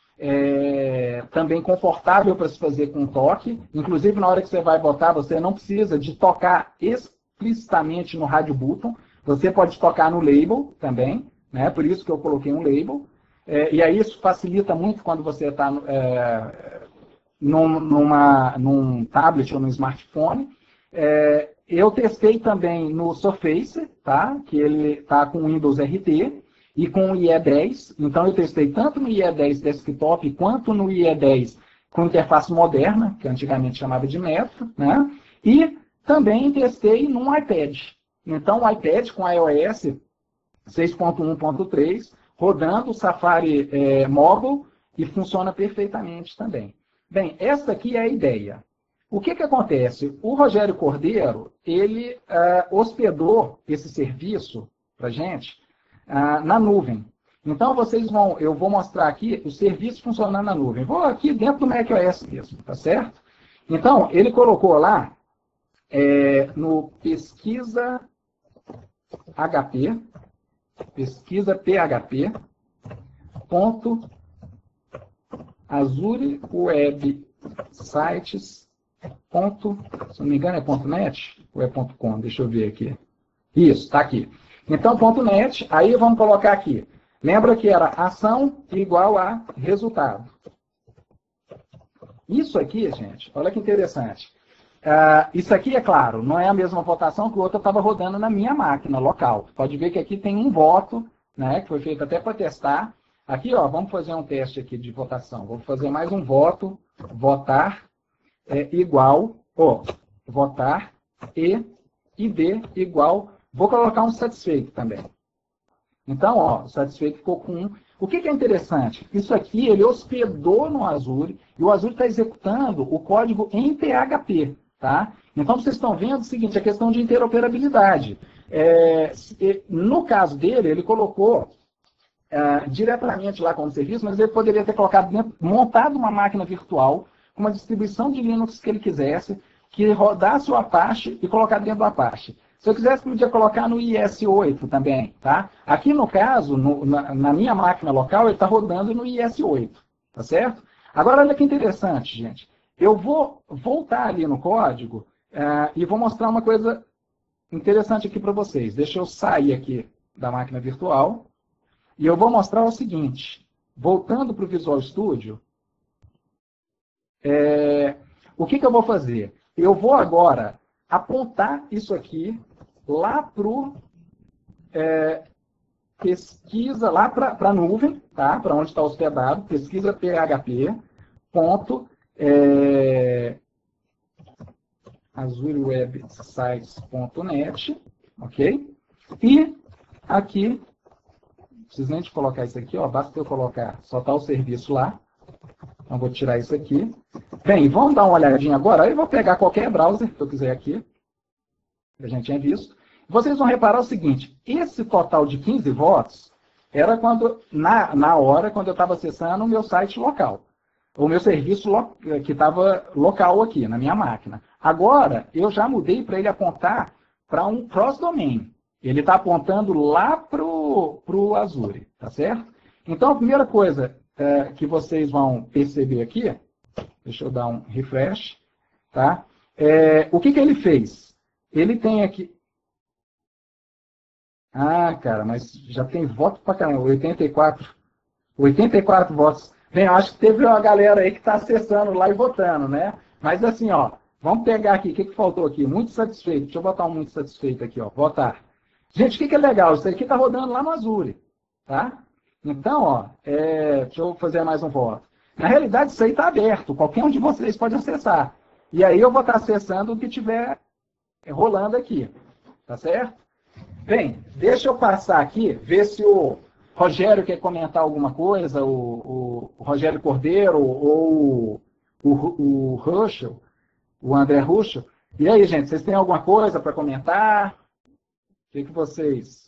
é, também confortável para se fazer com toque. Inclusive, na hora que você vai votar, você não precisa de tocar explicitamente no rádio button, você pode tocar no label também, né? Por isso que eu coloquei um label. É, e aí isso facilita muito quando você está é, num, numa, num tablet ou num smartphone. É, eu testei também no Surface, tá? Que ele está com Windows R T e com o I E dez. Então eu testei tanto no I E dez desktop quanto no I E dez com interface moderna, que antigamente chamava de Metro, né? E também testei num iPad. Então o iPad com iOS seis ponto um ponto três, rodando o Safari é, Mobile e funciona perfeitamente também. Bem, essa aqui é a ideia. O que, que acontece? O Rogério Cordeiro, ele uh, hospedou esse serviço para a gente uh, na nuvem. Então, vocês vão, eu vou mostrar aqui o serviço funcionando na nuvem. Vou aqui dentro do macOS mesmo, tá certo? Então, ele colocou lá é, no pesquisa H P, pesquisa P H P, ponto Azure Web Sites, ponto, se não me engano é ponto .net ou é ponto .com, deixa eu ver aqui. Isso, está aqui. Então, ponto .net, aí vamos colocar aqui. Lembra que era ação igual a resultado. Isso aqui, gente, olha que interessante. Uh, isso aqui, é claro, não é a mesma votação que o outro estava rodando na minha máquina local. Pode ver que aqui tem um voto, né, que foi feito até para testar. Aqui, ó, vamos fazer um teste aqui de votação. Vou fazer mais um voto, votar é igual, ó, votar e I D igual, vou colocar um satisfeito também. Então, ó, o satisfeito ficou com um. O que, que é interessante? Isso aqui ele hospedou no Azure e o Azure está executando o código em P H P. Tá? Então, vocês estão vendo o seguinte, a questão de interoperabilidade. É, no caso dele, ele colocou é, diretamente lá como serviço, mas ele poderia ter colocado dentro, montado uma máquina virtual com uma distribuição de Linux que ele quisesse, que rodasse o Apache e colocar dentro do Apache. Se eu quisesse, podia colocar no I S oito também. Tá? Aqui, no caso, no, na, na minha máquina local, ele está rodando no I S oito. Tá certo? Agora, olha que interessante, gente. Eu vou voltar ali no código uh, e vou mostrar uma coisa interessante aqui para vocês. Deixa eu sair aqui da máquina virtual e eu vou mostrar o seguinte. Voltando para o Visual Studio, é, o que, que eu vou fazer? Eu vou agora apontar isso aqui lá para o é, pesquisa, lá para a nuvem, tá? Para onde está hospedado, pesquisa P H P, ponto, É, azure web sites ponto net, ok? E aqui, não preciso nem de colocar isso aqui, ó, basta eu colocar, só está o serviço lá. Então, vou tirar isso aqui. Bem, vamos dar uma olhadinha agora. Eu vou pegar qualquer browser que eu quiser aqui, que a gente tinha visto. Vocês vão reparar o seguinte, esse total de quinze votos era quando, na, na hora, quando eu estava acessando o meu site local. O meu serviço lo, que estava local aqui, na minha máquina. Agora, eu já mudei para ele apontar para um cross-domain. Ele está apontando lá para o Azure, tá certo? Então, a primeira coisa é, que vocês vão perceber aqui, deixa eu dar um refresh, tá? É, o que, que ele fez? Ele tem aqui... Ah, cara, mas já tem voto pra caramba, oitenta e quatro, oitenta e quatro votos. Bem, eu acho que teve uma galera aí que está acessando lá e votando, né? Mas assim, ó, vamos pegar aqui, o que, que faltou aqui? Muito satisfeito, deixa eu botar um muito satisfeito aqui, ó, votar. Gente, o que, que é legal? Isso aqui está rodando lá no Azure, tá? Então, ó, é, deixa eu fazer mais um voto. Na realidade, isso aí está aberto, qualquer um de vocês pode acessar. E aí eu vou estar acessando o que estiver rolando aqui, tá certo? Bem, deixa eu passar aqui, ver se o Rogério quer comentar alguma coisa, o, o, o Rogério Cordeiro ou o, o, o Ruschel, o André Ruschel. E aí, gente, vocês têm alguma coisa para comentar? O que, que vocês...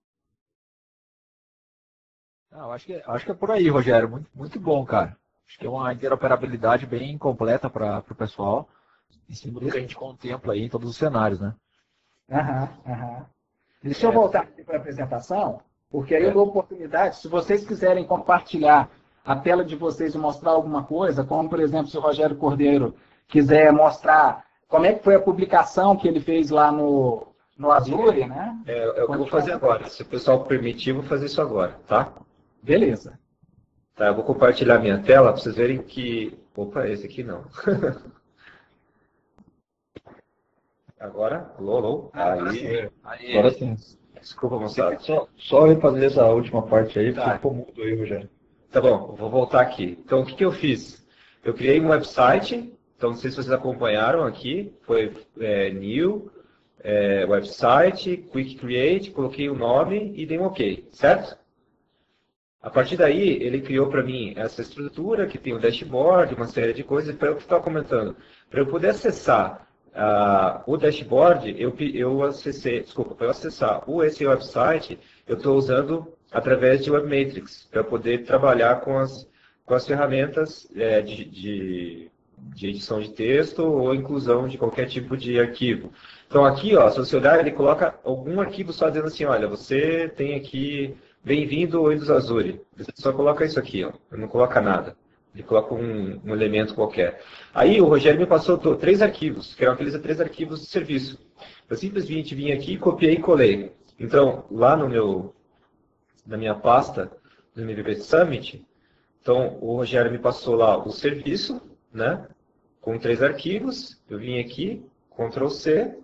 Ah, eu acho que, acho que é por aí, Rogério. Muito, muito bom, cara. Acho que é uma interoperabilidade bem completa para o pessoal, em cima do que a gente contempla aí em todos os cenários, né? Aham, aham. Deixa eu É, voltar aqui para a apresentação, porque aí eu é. dou oportunidade, se vocês quiserem compartilhar a tela de vocês e mostrar alguma coisa, como, por exemplo, se o Rogério Cordeiro quiser mostrar como é que foi a publicação que ele fez lá no, no Azure, né? É, é o que eu vou fazer agora. Se o pessoal permitir, eu vou fazer isso agora, tá? Beleza. Tá, eu vou compartilhar minha tela para vocês verem que... Opa, esse aqui não. Agora, alô, alô. Aí, Aí, agora sim. Desculpa, moçada. Só, só refazer essa última parte aí, porque Tá. ficou mudo aí, Rogério. Tá bom, eu vou voltar aqui. Então, o que, que eu fiz? Eu criei um website, então não sei se vocês acompanharam aqui, foi é, new, é, website, quick create, coloquei o nome e dei um ok, certo? A partir daí, ele criou para mim essa estrutura que tem um dashboard, uma série de coisas, para eu que estava comentando. Para eu poder acessar uh, o dashboard, eu, eu acessei, desculpa, para eu acessar o, esse website, eu estou usando através de Webmatrix, para poder trabalhar com as, com as ferramentas é, de, de, de edição de texto ou inclusão de qualquer tipo de arquivo. Então aqui, ó, se você olhar, ele coloca algum arquivo só dizendo assim, olha, você tem aqui... Bem-vindo ao Windows Azure. Você só coloca isso aqui, ó. Não coloca nada. Ele coloca um, um elemento qualquer. Aí o Rogério me passou três arquivos, que eram aqueles três arquivos de serviço. Eu simplesmente vim aqui, copiei e colei. Então, lá no meu, na minha pasta do M V P Summit, então o Rogério me passou lá o serviço, né? Com três arquivos. Eu vim aqui, control C.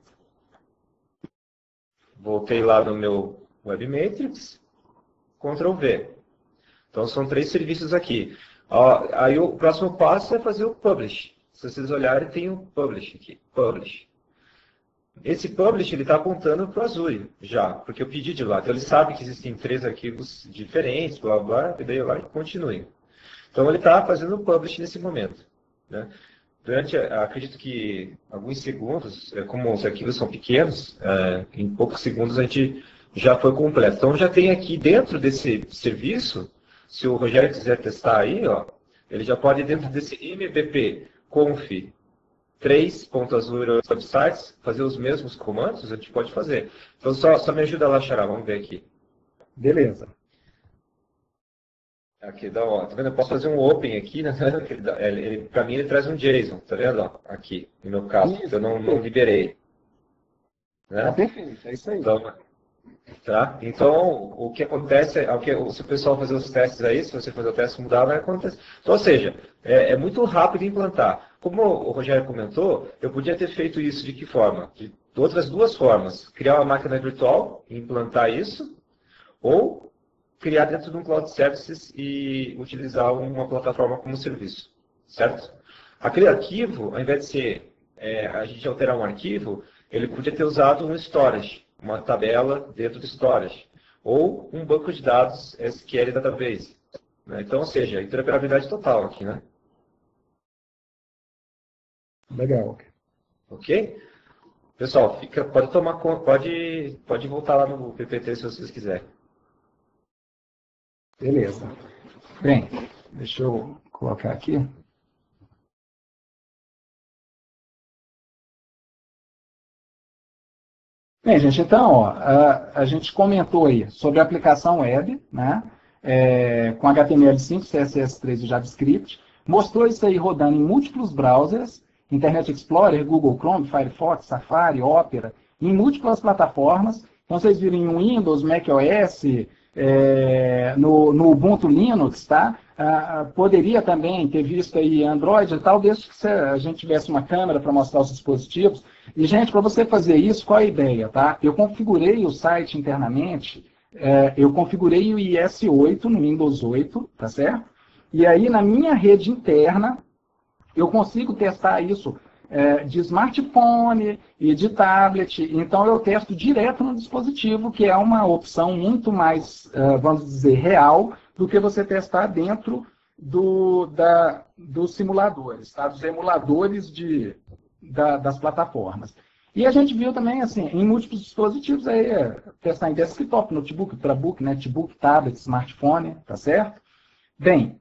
Voltei lá no meu Webmatrix. control V. Então, são três serviços aqui. Aí, o próximo passo é fazer o Publish. Se vocês olharem, tem o Publish aqui. Publish. Esse Publish, ele está apontando para o Azure, já, porque eu pedi de lá. Então, ele sabe que existem três arquivos diferentes, blá, blá, e daí lá e continue. Então, ele está fazendo o Publish nesse momento, né? Durante, acredito que alguns segundos, como os arquivos são pequenos, em poucos segundos a gente já foi completo. Então já tem aqui dentro desse serviço, se o Rogério quiser testar aí, ó, ele já pode dentro desse M V P conf três ponto azure websites fazer os mesmos comandos, a gente pode fazer. Então só, só me ajuda lá, Xará, vamos ver aqui. Beleza. Aqui, dá, ó, tá vendo? Eu posso fazer um open aqui, né? Ele, ele, para mim ele traz um JSON, tá vendo? Ó, aqui, no meu caso, eu não, não liberei. Né? Tá perfeito, é isso aí. Então, tá? Então, o que acontece é que se o pessoal fazer os testes aí, se você fazer o teste mudar, vai acontecer. Então, ou seja, é, é muito rápido implantar. Como o Rogério comentou, eu podia ter feito isso de que forma? De outras duas formas. Criar uma máquina virtual e implantar isso, ou criar dentro de um Cloud Services e utilizar uma plataforma como serviço. Certo? Aquele arquivo, ao invés de ser é, a gente alterar um arquivo, ele podia ter usado um storage, uma tabela dentro do storage, ou um banco de dados S Q L Database. Né? Então, ou seja, interoperabilidade total aqui, né? Legal. Ok? Pessoal, fica, pode tomar pode, pode voltar lá no P P T se vocês quiserem. Beleza. Bem, deixa eu colocar aqui. Bem, gente, então, ó, a, a gente comentou aí sobre a aplicação web, né, é, com H T M L cinco, C S S três e JavaScript, mostrou isso aí rodando em múltiplos browsers, Internet Explorer, Google Chrome, Firefox, Safari, Opera, em múltiplas plataformas. Então, vocês viram em Windows, macOS, é, no, no Ubuntu Linux, tá? Ah, poderia também ter visto aí Android e tal, desde que a gente tivesse uma câmera para mostrar os dispositivos. E, gente, para você fazer isso, qual é a ideia, tá? Eu configurei o site internamente, é, eu configurei o I S oito no Windows oito, tá certo? E aí, na minha rede interna, eu consigo testar isso é, de smartphone e de tablet. Então, eu testo direto no dispositivo, que é uma opção muito mais, uh, vamos dizer, real, do que você testar dentro do, da, dos simuladores, tá? Dos emuladores de, da, das plataformas. E a gente viu também, assim, em múltiplos dispositivos, aí, é, testar em desktop, notebook, ultrabook, netbook, tablet, smartphone, tá certo? Bem,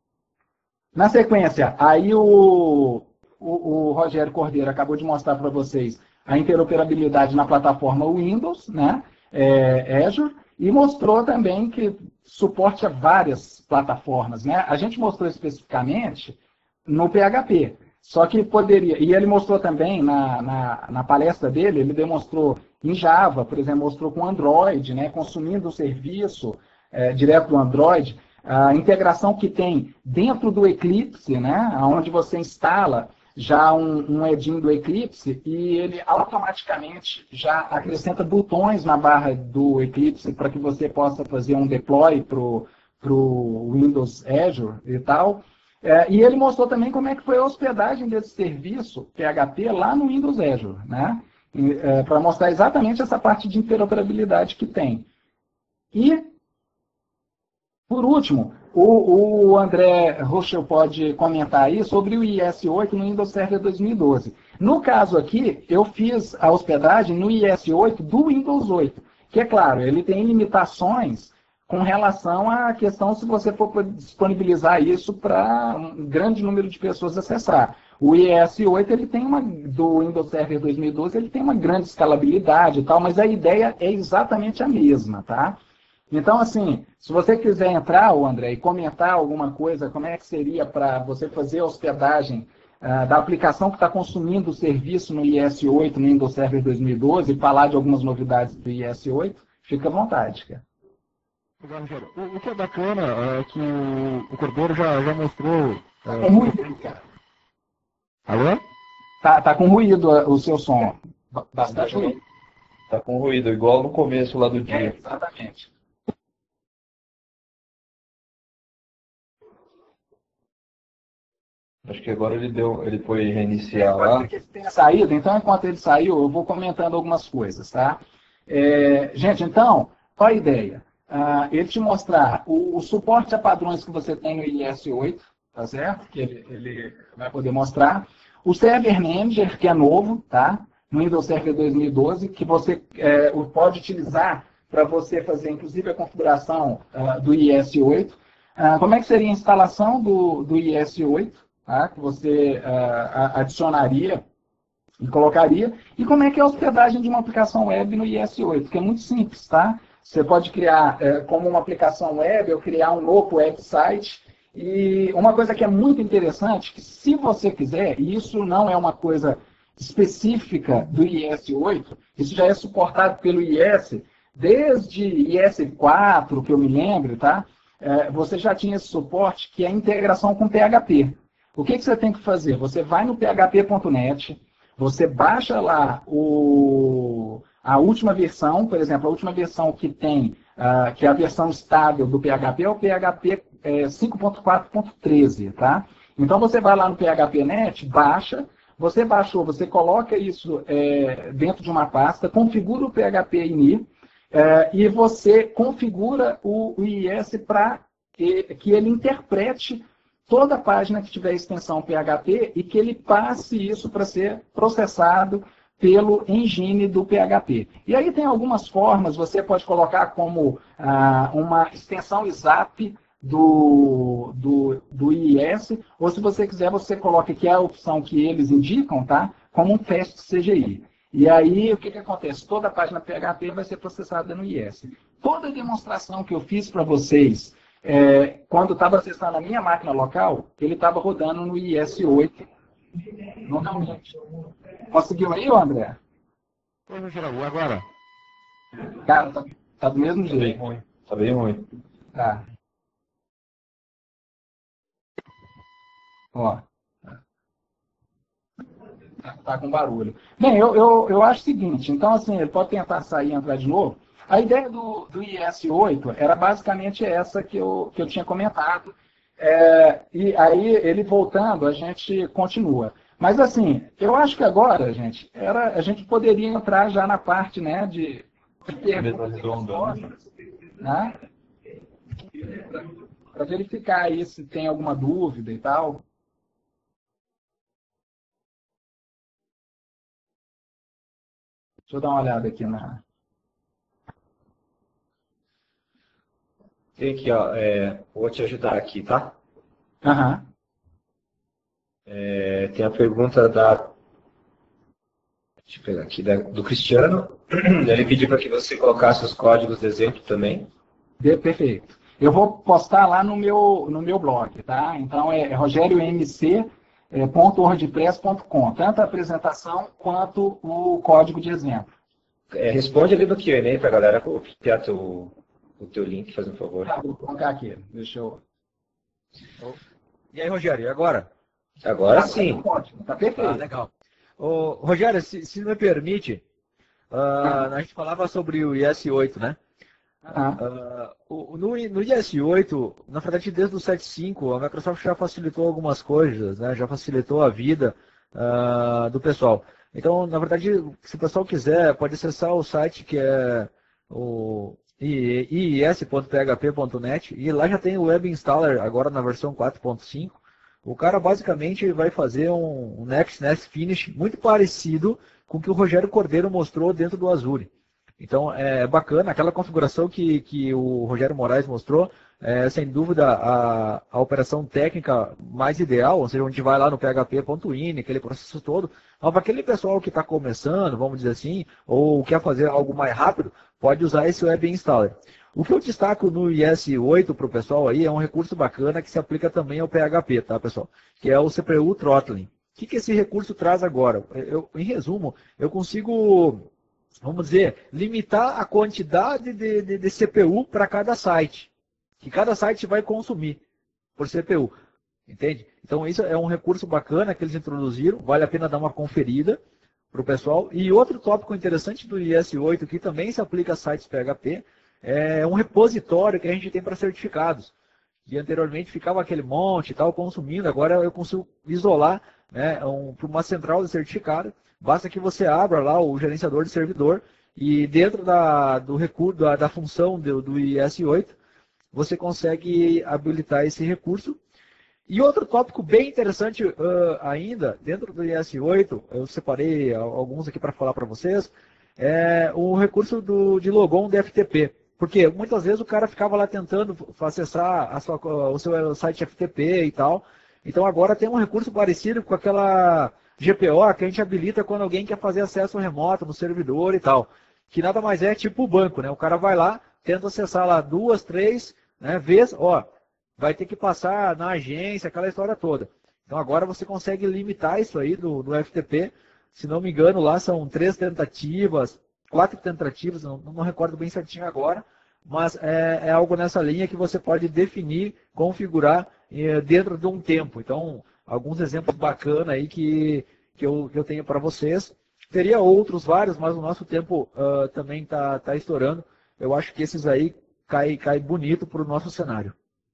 na sequência, aí o, o, o Rogério Cordeiro acabou de mostrar para vocês a interoperabilidade na plataforma Windows, né, é, Azure, e mostrou também que suporte a várias plataformas, né? A gente mostrou especificamente no P H P, só que poderia, e ele mostrou também na, na, na palestra dele, ele demonstrou em Java, por exemplo, mostrou com Android, né, consumindo o serviço é, direto do Android, a integração que tem dentro do Eclipse, né, onde você instala já um, um add-in do Eclipse e ele automaticamente já acrescenta botões na barra do Eclipse para que você possa fazer um deploy para o Windows Azure e tal. É, e ele mostrou também como é que foi a hospedagem desse serviço P H P lá no Windows Azure, né, é, para mostrar exatamente essa parte de interoperabilidade que tem. E por último, o, o André Rochel pode comentar aí sobre o I S oito no Windows Server dois mil e doze. No caso aqui, eu fiz a hospedagem no I S oito do Windows oito, que é claro, ele tem limitações com relação à questão se você for disponibilizar isso para um grande número de pessoas acessar. O I S oito ele tem uma, do Windows Server dois mil e doze, ele tem uma grande escalabilidade e tal, mas a ideia é exatamente a mesma, tá? Então, assim, se você quiser entrar, André, e comentar alguma coisa, como é que seria para você fazer a hospedagem uh, da aplicação que está consumindo o serviço no I S oito, no Windows Server dois mil e doze, e falar de algumas novidades do I S oito, fica à vontade, cara. O, o que é bacana é que o, o Cordeiro já, já mostrou... Tá com ruído, cara. Alô? Tá, tá com ruído o seu som. Bastante ruído. Tá com ruído, igual no começo lá do dia. É, exatamente. Acho que agora ele deu, ele foi reiniciar lá. Pode ser que ele tenha saído, então enquanto ele saiu, eu vou comentando algumas coisas, tá? É, gente, então, qual a ideia? Ah, ele te mostrar o, o suporte a padrões que você tem no I S oito, tá certo? Que ele, ele vai poder mostrar. O Server Manager, que é novo, tá? No Windows Server dois mil e doze, que você é, pode utilizar para você fazer, inclusive, a configuração uh, do I S oito. Uh, como é que seria a instalação do, do I S oito? Tá, que você uh, adicionaria e colocaria, e como é que é a hospedagem de uma aplicação web no I S oito, que é muito simples, tá? Você pode criar uh, como uma aplicação web, ou criar um novo website, e uma coisa que é muito interessante, que se você quiser, e isso não é uma coisa específica do I S oito, isso já é suportado pelo I S, desde I S quatro, que eu me lembro, tá? Uh, você já tinha esse suporte, que é a integração com P H P. O que, que você tem que fazer? Você vai no p h p ponto net, você baixa lá o, a última versão, por exemplo, a última versão que tem, uh, que é a versão estável do P H P, é o P H P é, cinco ponto quatro ponto treze, tá? Então você vai lá no P H P ponto net, baixa, você baixou, você coloca isso é, dentro de uma pasta, configura o P H P ini é, e você configura o, o I S para que, que ele interprete toda a página que tiver extensão P H P e que ele passe isso para ser processado pelo engine do P H P. E aí tem algumas formas, você pode colocar como ah, uma extensão I S A P do, do, do I S, ou se você quiser, você coloca, que é a opção que eles indicam, tá? Como um Fast C G I. E aí, o que, que acontece? Toda a página P H P vai ser processada no I S. Toda a demonstração que eu fiz para vocês, É, quando estava acessando a minha máquina local, ele estava rodando no I S oito localmente. Conseguiu aí, André? Oi, Geraldo, agora? Cara, tá, tá do mesmo Tá bem jeito. ruim. Tá bem ruim. Tá. Ó. Tá, tá com barulho. Bem, eu, eu, eu acho o seguinte, então assim, ele pode tentar sair e entrar de novo. A ideia do, do I S oito era basicamente essa que eu, que eu tinha comentado. É, e aí, ele voltando, a gente continua. Mas assim, eu acho que agora, gente, era, a gente poderia entrar já na parte, né, de, de Mesa redonda, né? né? Para verificar aí se tem alguma dúvida e tal. Deixa eu dar uma olhada aqui na. Tem aqui, ó, é, vou te ajudar aqui, tá? Aham. É, tem a pergunta da, deixa eu pegar aqui, da- do Cristiano. Ele pediu para que você colocasse os códigos de exemplo também. De- Perfeito. Eu vou postar lá no meu, no meu blog, tá? Então é rogerio m c ponto wordpress ponto com, tanto a apresentação quanto o código de exemplo. É, responde ali no Q and A para a galera copiar teu, o teu link, faz um favor. Tá, vou colocar aqui. Deixa eu. E aí, Rogério, e agora? Agora Tá, sim. tá ótimo, tá Ah, perfeito. legal. Ô, Rogério, se, se me permite, ah, a gente falava sobre o I S oito, né? Aham. Ah, o- no, I- no I S oito, na verdade, desde o sete ponto cinco, a Microsoft já facilitou algumas coisas, né? Já facilitou a vida ah, do pessoal. Então, na verdade, se o pessoal quiser, pode acessar o site que é o i i s ponto p h p ponto net e lá já tem o Web Installer, agora na versão quatro ponto cinco. O cara basicamente vai fazer um, um Next Nest Finish muito parecido com o que o Rogério Cordeiro mostrou dentro do Azure. Então é bacana, aquela configuração que, que o Rogério Moraes mostrou, é sem dúvida a, a operação técnica mais ideal, ou seja, onde vai lá no p h p ponto ini, aquele processo todo. Mas para aquele pessoal que está começando, vamos dizer assim, ou quer fazer algo mais rápido, pode usar esse Web Installer. O que eu destaco no I S oito para o pessoal aí é um recurso bacana que se aplica também ao P H P, tá, pessoal? Que é o C P U Throttling. O que, que esse recurso traz agora? Eu, em resumo, eu consigo, vamos dizer, limitar a quantidade de, de, de C P U para cada site, que cada site vai consumir por C P U, entende? Então isso é um recurso bacana que eles introduziram, vale a pena dar uma conferida para o pessoal. E outro tópico interessante do I S oito, que também se aplica a sites P H P, é um repositório que a gente tem para certificados. Que anteriormente ficava aquele monte e tal, consumindo, agora eu consigo isolar, né, um, para uma central de certificado. Basta que você abra lá o gerenciador de servidor e dentro da, do recurso, da, da função do, do I S oito, você consegue habilitar esse recurso. E outro tópico bem interessante uh, ainda, dentro do I S oito, eu separei alguns aqui para falar para vocês, é o recurso do, de logon de F T P. Porque muitas vezes o cara ficava lá tentando acessar a sua, o seu site F T P e tal. Então agora tem um recurso parecido com aquela G P O que a gente habilita quando alguém quer fazer acesso remoto no servidor e tal. Que nada mais é tipo o banco, né? O cara vai lá, tenta acessar lá duas, três, né, vezes, ó, vai ter que passar na agência, aquela história toda. Então agora você consegue limitar isso aí do, do F T P. Se não me engano, lá são três tentativas, quatro tentativas, não, não recordo bem certinho agora, mas é, é algo nessa linha que você pode definir, configurar é, dentro de um tempo. Então, alguns exemplos bacanas aí que, que, eu, que eu tenho para vocês. Teria outros vários, mas o nosso tempo uh, também está tá estourando. Eu acho que esses aí caem cai bonito para o nosso cenário.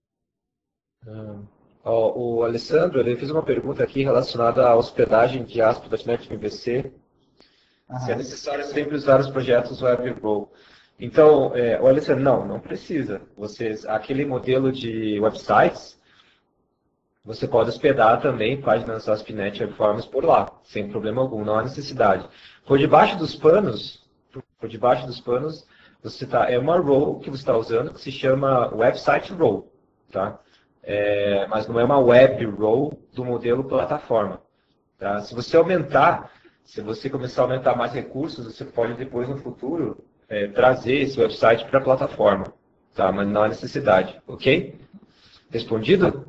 Ó, o Alessandro ele fez uma pergunta aqui relacionada à hospedagem de A S P ponto net M V C. Se é necessário sempre usar os projetos WebRoll. Então, é, o Alessandro, não, não precisa. Vocês, aquele modelo de websites, você pode hospedar também páginas A S P ponto net Webforms por lá, sem problema algum, não há necessidade. Por debaixo dos panos, por debaixo dos panos, você tá, é uma role que você está usando que se chama Website Role, tá? É, mas não é uma web role do modelo plataforma. Tá? Se você aumentar, se você começar a aumentar mais recursos, você pode depois no futuro é, trazer esse website para a plataforma, tá? Mas não há necessidade, ok? Respondido?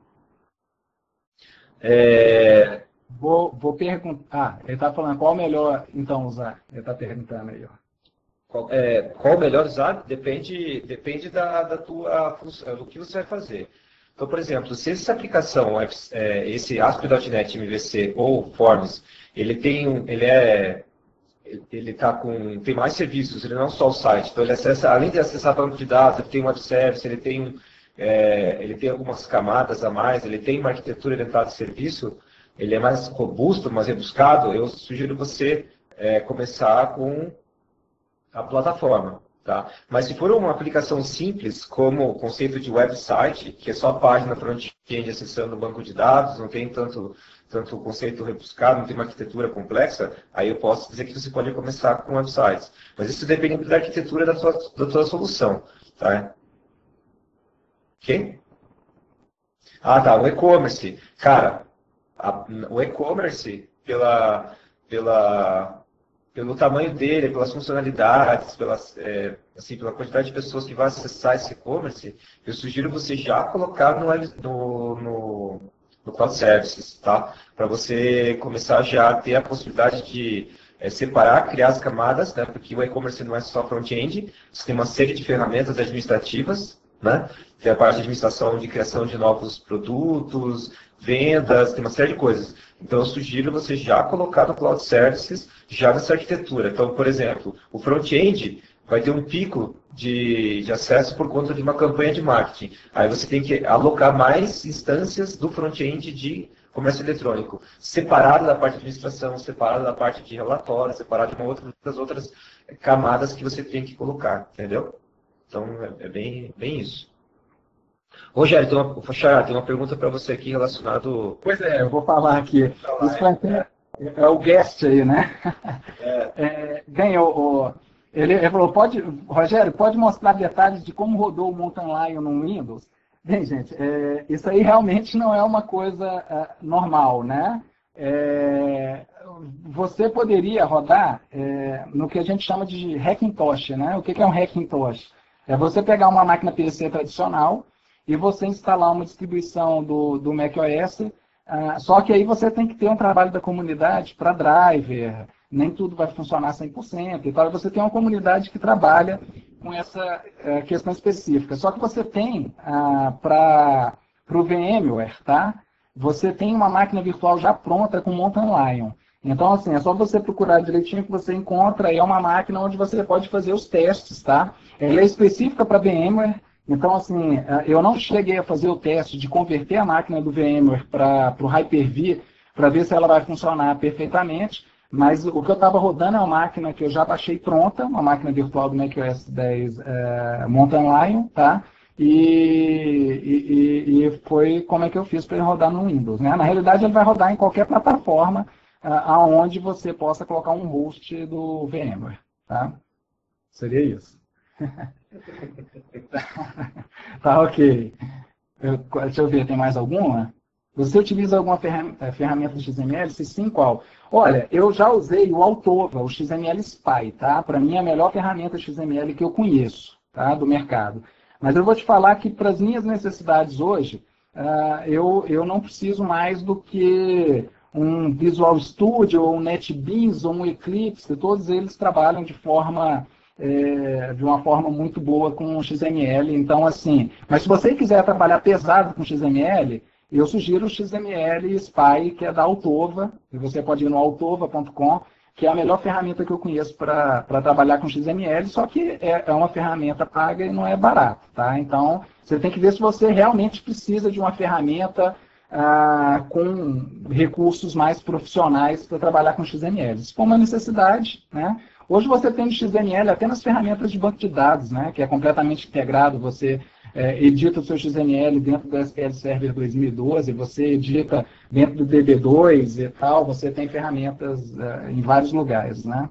É... Vou, vou perguntar. Ah, ele está falando qual melhor então usar. Ele está perguntando aí, ó. Qual, é, qual o melhor usar? Depende, depende da, da tua função, do que você vai fazer. Então, por exemplo, se essa aplicação, é, esse A S P ponto net M V C ou Forms, ele tem um, ele é, ele tá com, tem mais serviços, ele não é só o site. Então, ele acessa, além de acessar banco de dados, ele tem um web service, ele tem, é, ele tem algumas camadas a mais, ele tem uma arquitetura orientada de serviço, ele é mais robusto, mais rebuscado. Eu sugiro você é, começar com a plataforma. Tá? Mas se for uma aplicação simples, como o conceito de website, que é só a página front-end acessando o banco de dados, não tem tanto, tanto conceito rebuscado, não tem uma arquitetura complexa, aí eu posso dizer que você pode começar com websites. Mas isso depende da arquitetura da tua, da tua solução. Tá? Ok? Ah, tá. O e-commerce. Cara, a, o e-commerce, pela... pela pelo tamanho dele, pelas funcionalidades, pelas, é, assim, pela quantidade de pessoas que vão acessar esse e-commerce, eu sugiro você já colocar no, no, no, no Cloud Services, tá? Para você começar já a ter a possibilidade de é, separar, criar as camadas, né? Porque o e-commerce não é só front-end, você tem uma série de ferramentas administrativas, né? Tem a parte de administração de criação de novos produtos, vendas, tem uma série de coisas. Então, eu sugiro você já colocar no Cloud Services, já nessa arquitetura. Então, por exemplo, o front-end vai ter um pico de, de acesso por conta de uma campanha de marketing. Aí você tem que alocar mais instâncias do front-end de comércio eletrônico, separado da parte de administração, separado da parte de relatório, separado de uma outra, das outras camadas que você tem que colocar, entendeu? Então, é, é bem, bem isso. Rogério, tem uma, Xará, tem uma pergunta para você aqui relacionado... Pois é, eu vou falar aqui. Isso vai ter, é o guest aí, né? É. É, ganhou. O, ele, ele falou, pode, Rogério, pode mostrar detalhes de como rodou o Mountain Lion no Windows? Bem, gente, é, isso aí realmente não é uma coisa é, normal, né? É, você poderia rodar é, no que a gente chama de Hackintosh, né? O que é um Hackintosh? É você pegar uma máquina P C tradicional e você instalar uma distribuição do, do macOS, uh, só que aí você tem que ter um trabalho da comunidade para driver, nem tudo vai funcionar cem por cento, então você tem uma comunidade que trabalha com essa uh, questão específica. Só que você tem, uh, para o VMware, tá? Você tem uma máquina virtual já pronta com Mountain Lion. Então, assim, é só você procurar direitinho que você encontra, e é uma máquina onde você pode fazer os testes, tá? Ela é específica para VMware. Então, assim, eu não cheguei a fazer o teste de converter a máquina do VMware para o Hyper-V, para ver se ela vai funcionar perfeitamente, mas o que eu estava rodando é uma máquina que eu já baixei pronta, uma máquina virtual do macOS dez é, Mountain Lion, tá? E, e, e foi como é que eu fiz para ele rodar no Windows, né? Na realidade, ele vai rodar em qualquer plataforma aonde você possa colocar um host do VMware, tá? Seria isso. Tá, ok. Eu, deixa eu ver, tem mais alguma? Você utiliza alguma ferramenta de X M L? Se sim, qual? Olha, eu já usei o Altova, o X M L Spy, tá? Para mim é a melhor ferramenta X M L que eu conheço, tá? Do mercado. Mas eu vou te falar que para as minhas necessidades hoje, uh, eu, eu não preciso mais do que um Visual Studio, ou um NetBeans, ou um Eclipse, todos eles trabalham de forma... É, de uma forma muito boa com o X M L, então assim, mas se você quiser trabalhar pesado com X M L, eu sugiro o X M L Spy, que é da Altova, e você pode ir no altova ponto com, que é a melhor ferramenta que eu conheço para trabalhar com X M L, só que é, é uma ferramenta paga e não é barato, tá? Então, você tem que ver se você realmente precisa de uma ferramenta ah, com recursos mais profissionais para trabalhar com X M L. Se for uma necessidade, né? Hoje você tem X M L até nas ferramentas de banco de dados, né, que é completamente integrado. Você é, edita o seu X M L dentro do S Q L Server dois mil e doze, você edita dentro do D B dois e tal, você tem ferramentas é, em vários lugares, né?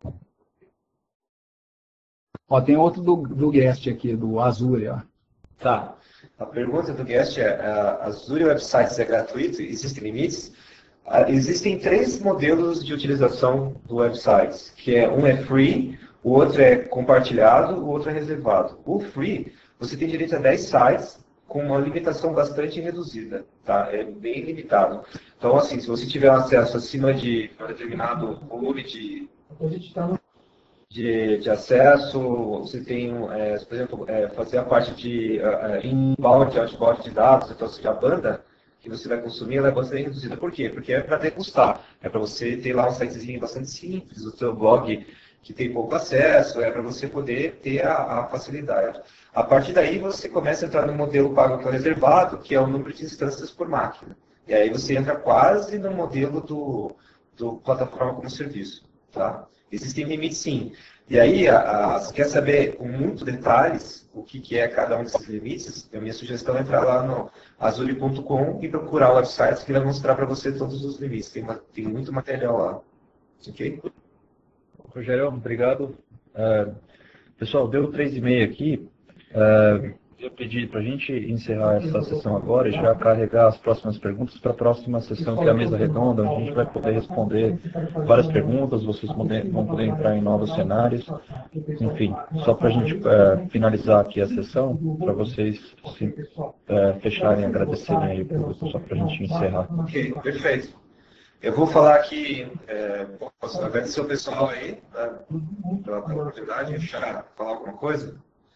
Ó, tem outro do, do Guest aqui, do Azure, ó. Tá. A pergunta do Guest é, a Azure Websites é gratuito? Existem limites? Existem três modelos de utilização do websites, que é um é free, o outro é compartilhado, o outro é reservado. O free, você tem direito a dez sites com uma limitação bastante reduzida, tá? É bem limitado. Então, assim, se você tiver acesso acima de um determinado volume de... de, de acesso, você tem, é, por exemplo, é, fazer a parte de uh, inbound e outbound de dados, então se a banda que você vai consumir ela é bastante reduzida. Por quê? Porque é para degustar, é para você ter lá um sitezinho bastante simples, o seu blog que tem pouco acesso, é para você poder ter a, a facilidade. A partir daí você começa a entrar no modelo pago que é reservado, que é o número de instâncias por máquina. E aí você entra quase no modelo do, do plataforma como serviço. Tá? Existem limites sim. E aí, a, a, se quer saber com muitos detalhes o que, que é cada um desses limites, a minha sugestão é entrar lá no azure ponto com e procurar o website que vai mostrar para você todos os limites. Tem, tem muito material lá. Ok? Rogério, obrigado. Uh, pessoal, deu três e meia aqui. Uh, eu pedi para a gente encerrar essa sessão agora e já carregar as próximas perguntas para a próxima sessão, que é a mesa redonda, onde a gente vai poder responder várias perguntas, vocês vão poder entrar em novos cenários. Enfim, só para a gente uh, finalizar aqui a sessão, para vocês se, uh, fecharem e agradecerem aí, só para a gente encerrar. Ok, perfeito. Eu vou falar aqui, é, posso agradecer o pessoal aí, né, pela, pela oportunidade de falar alguma coisa.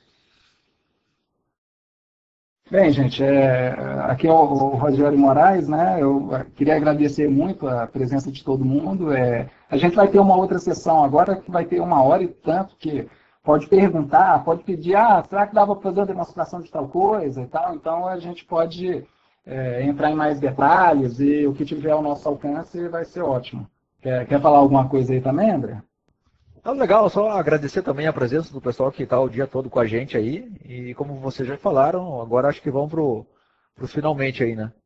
Bem, gente, é, aqui é o, o Rogério Moraes, né? Eu queria agradecer muito a presença de todo mundo. É, a gente vai ter uma outra sessão agora que vai ter uma hora e tanto, que pode perguntar, pode pedir, ah, será que dava para fazer uma demonstração de tal coisa e tal? Então a gente pode é, entrar em mais detalhes e o que tiver ao nosso alcance vai ser ótimo. Quer, quer falar alguma coisa aí também, André? Ah, legal, só agradecer também a presença do pessoal que está o dia todo com a gente aí. E como vocês já falaram, agora acho que vão para os finalmente aí, né?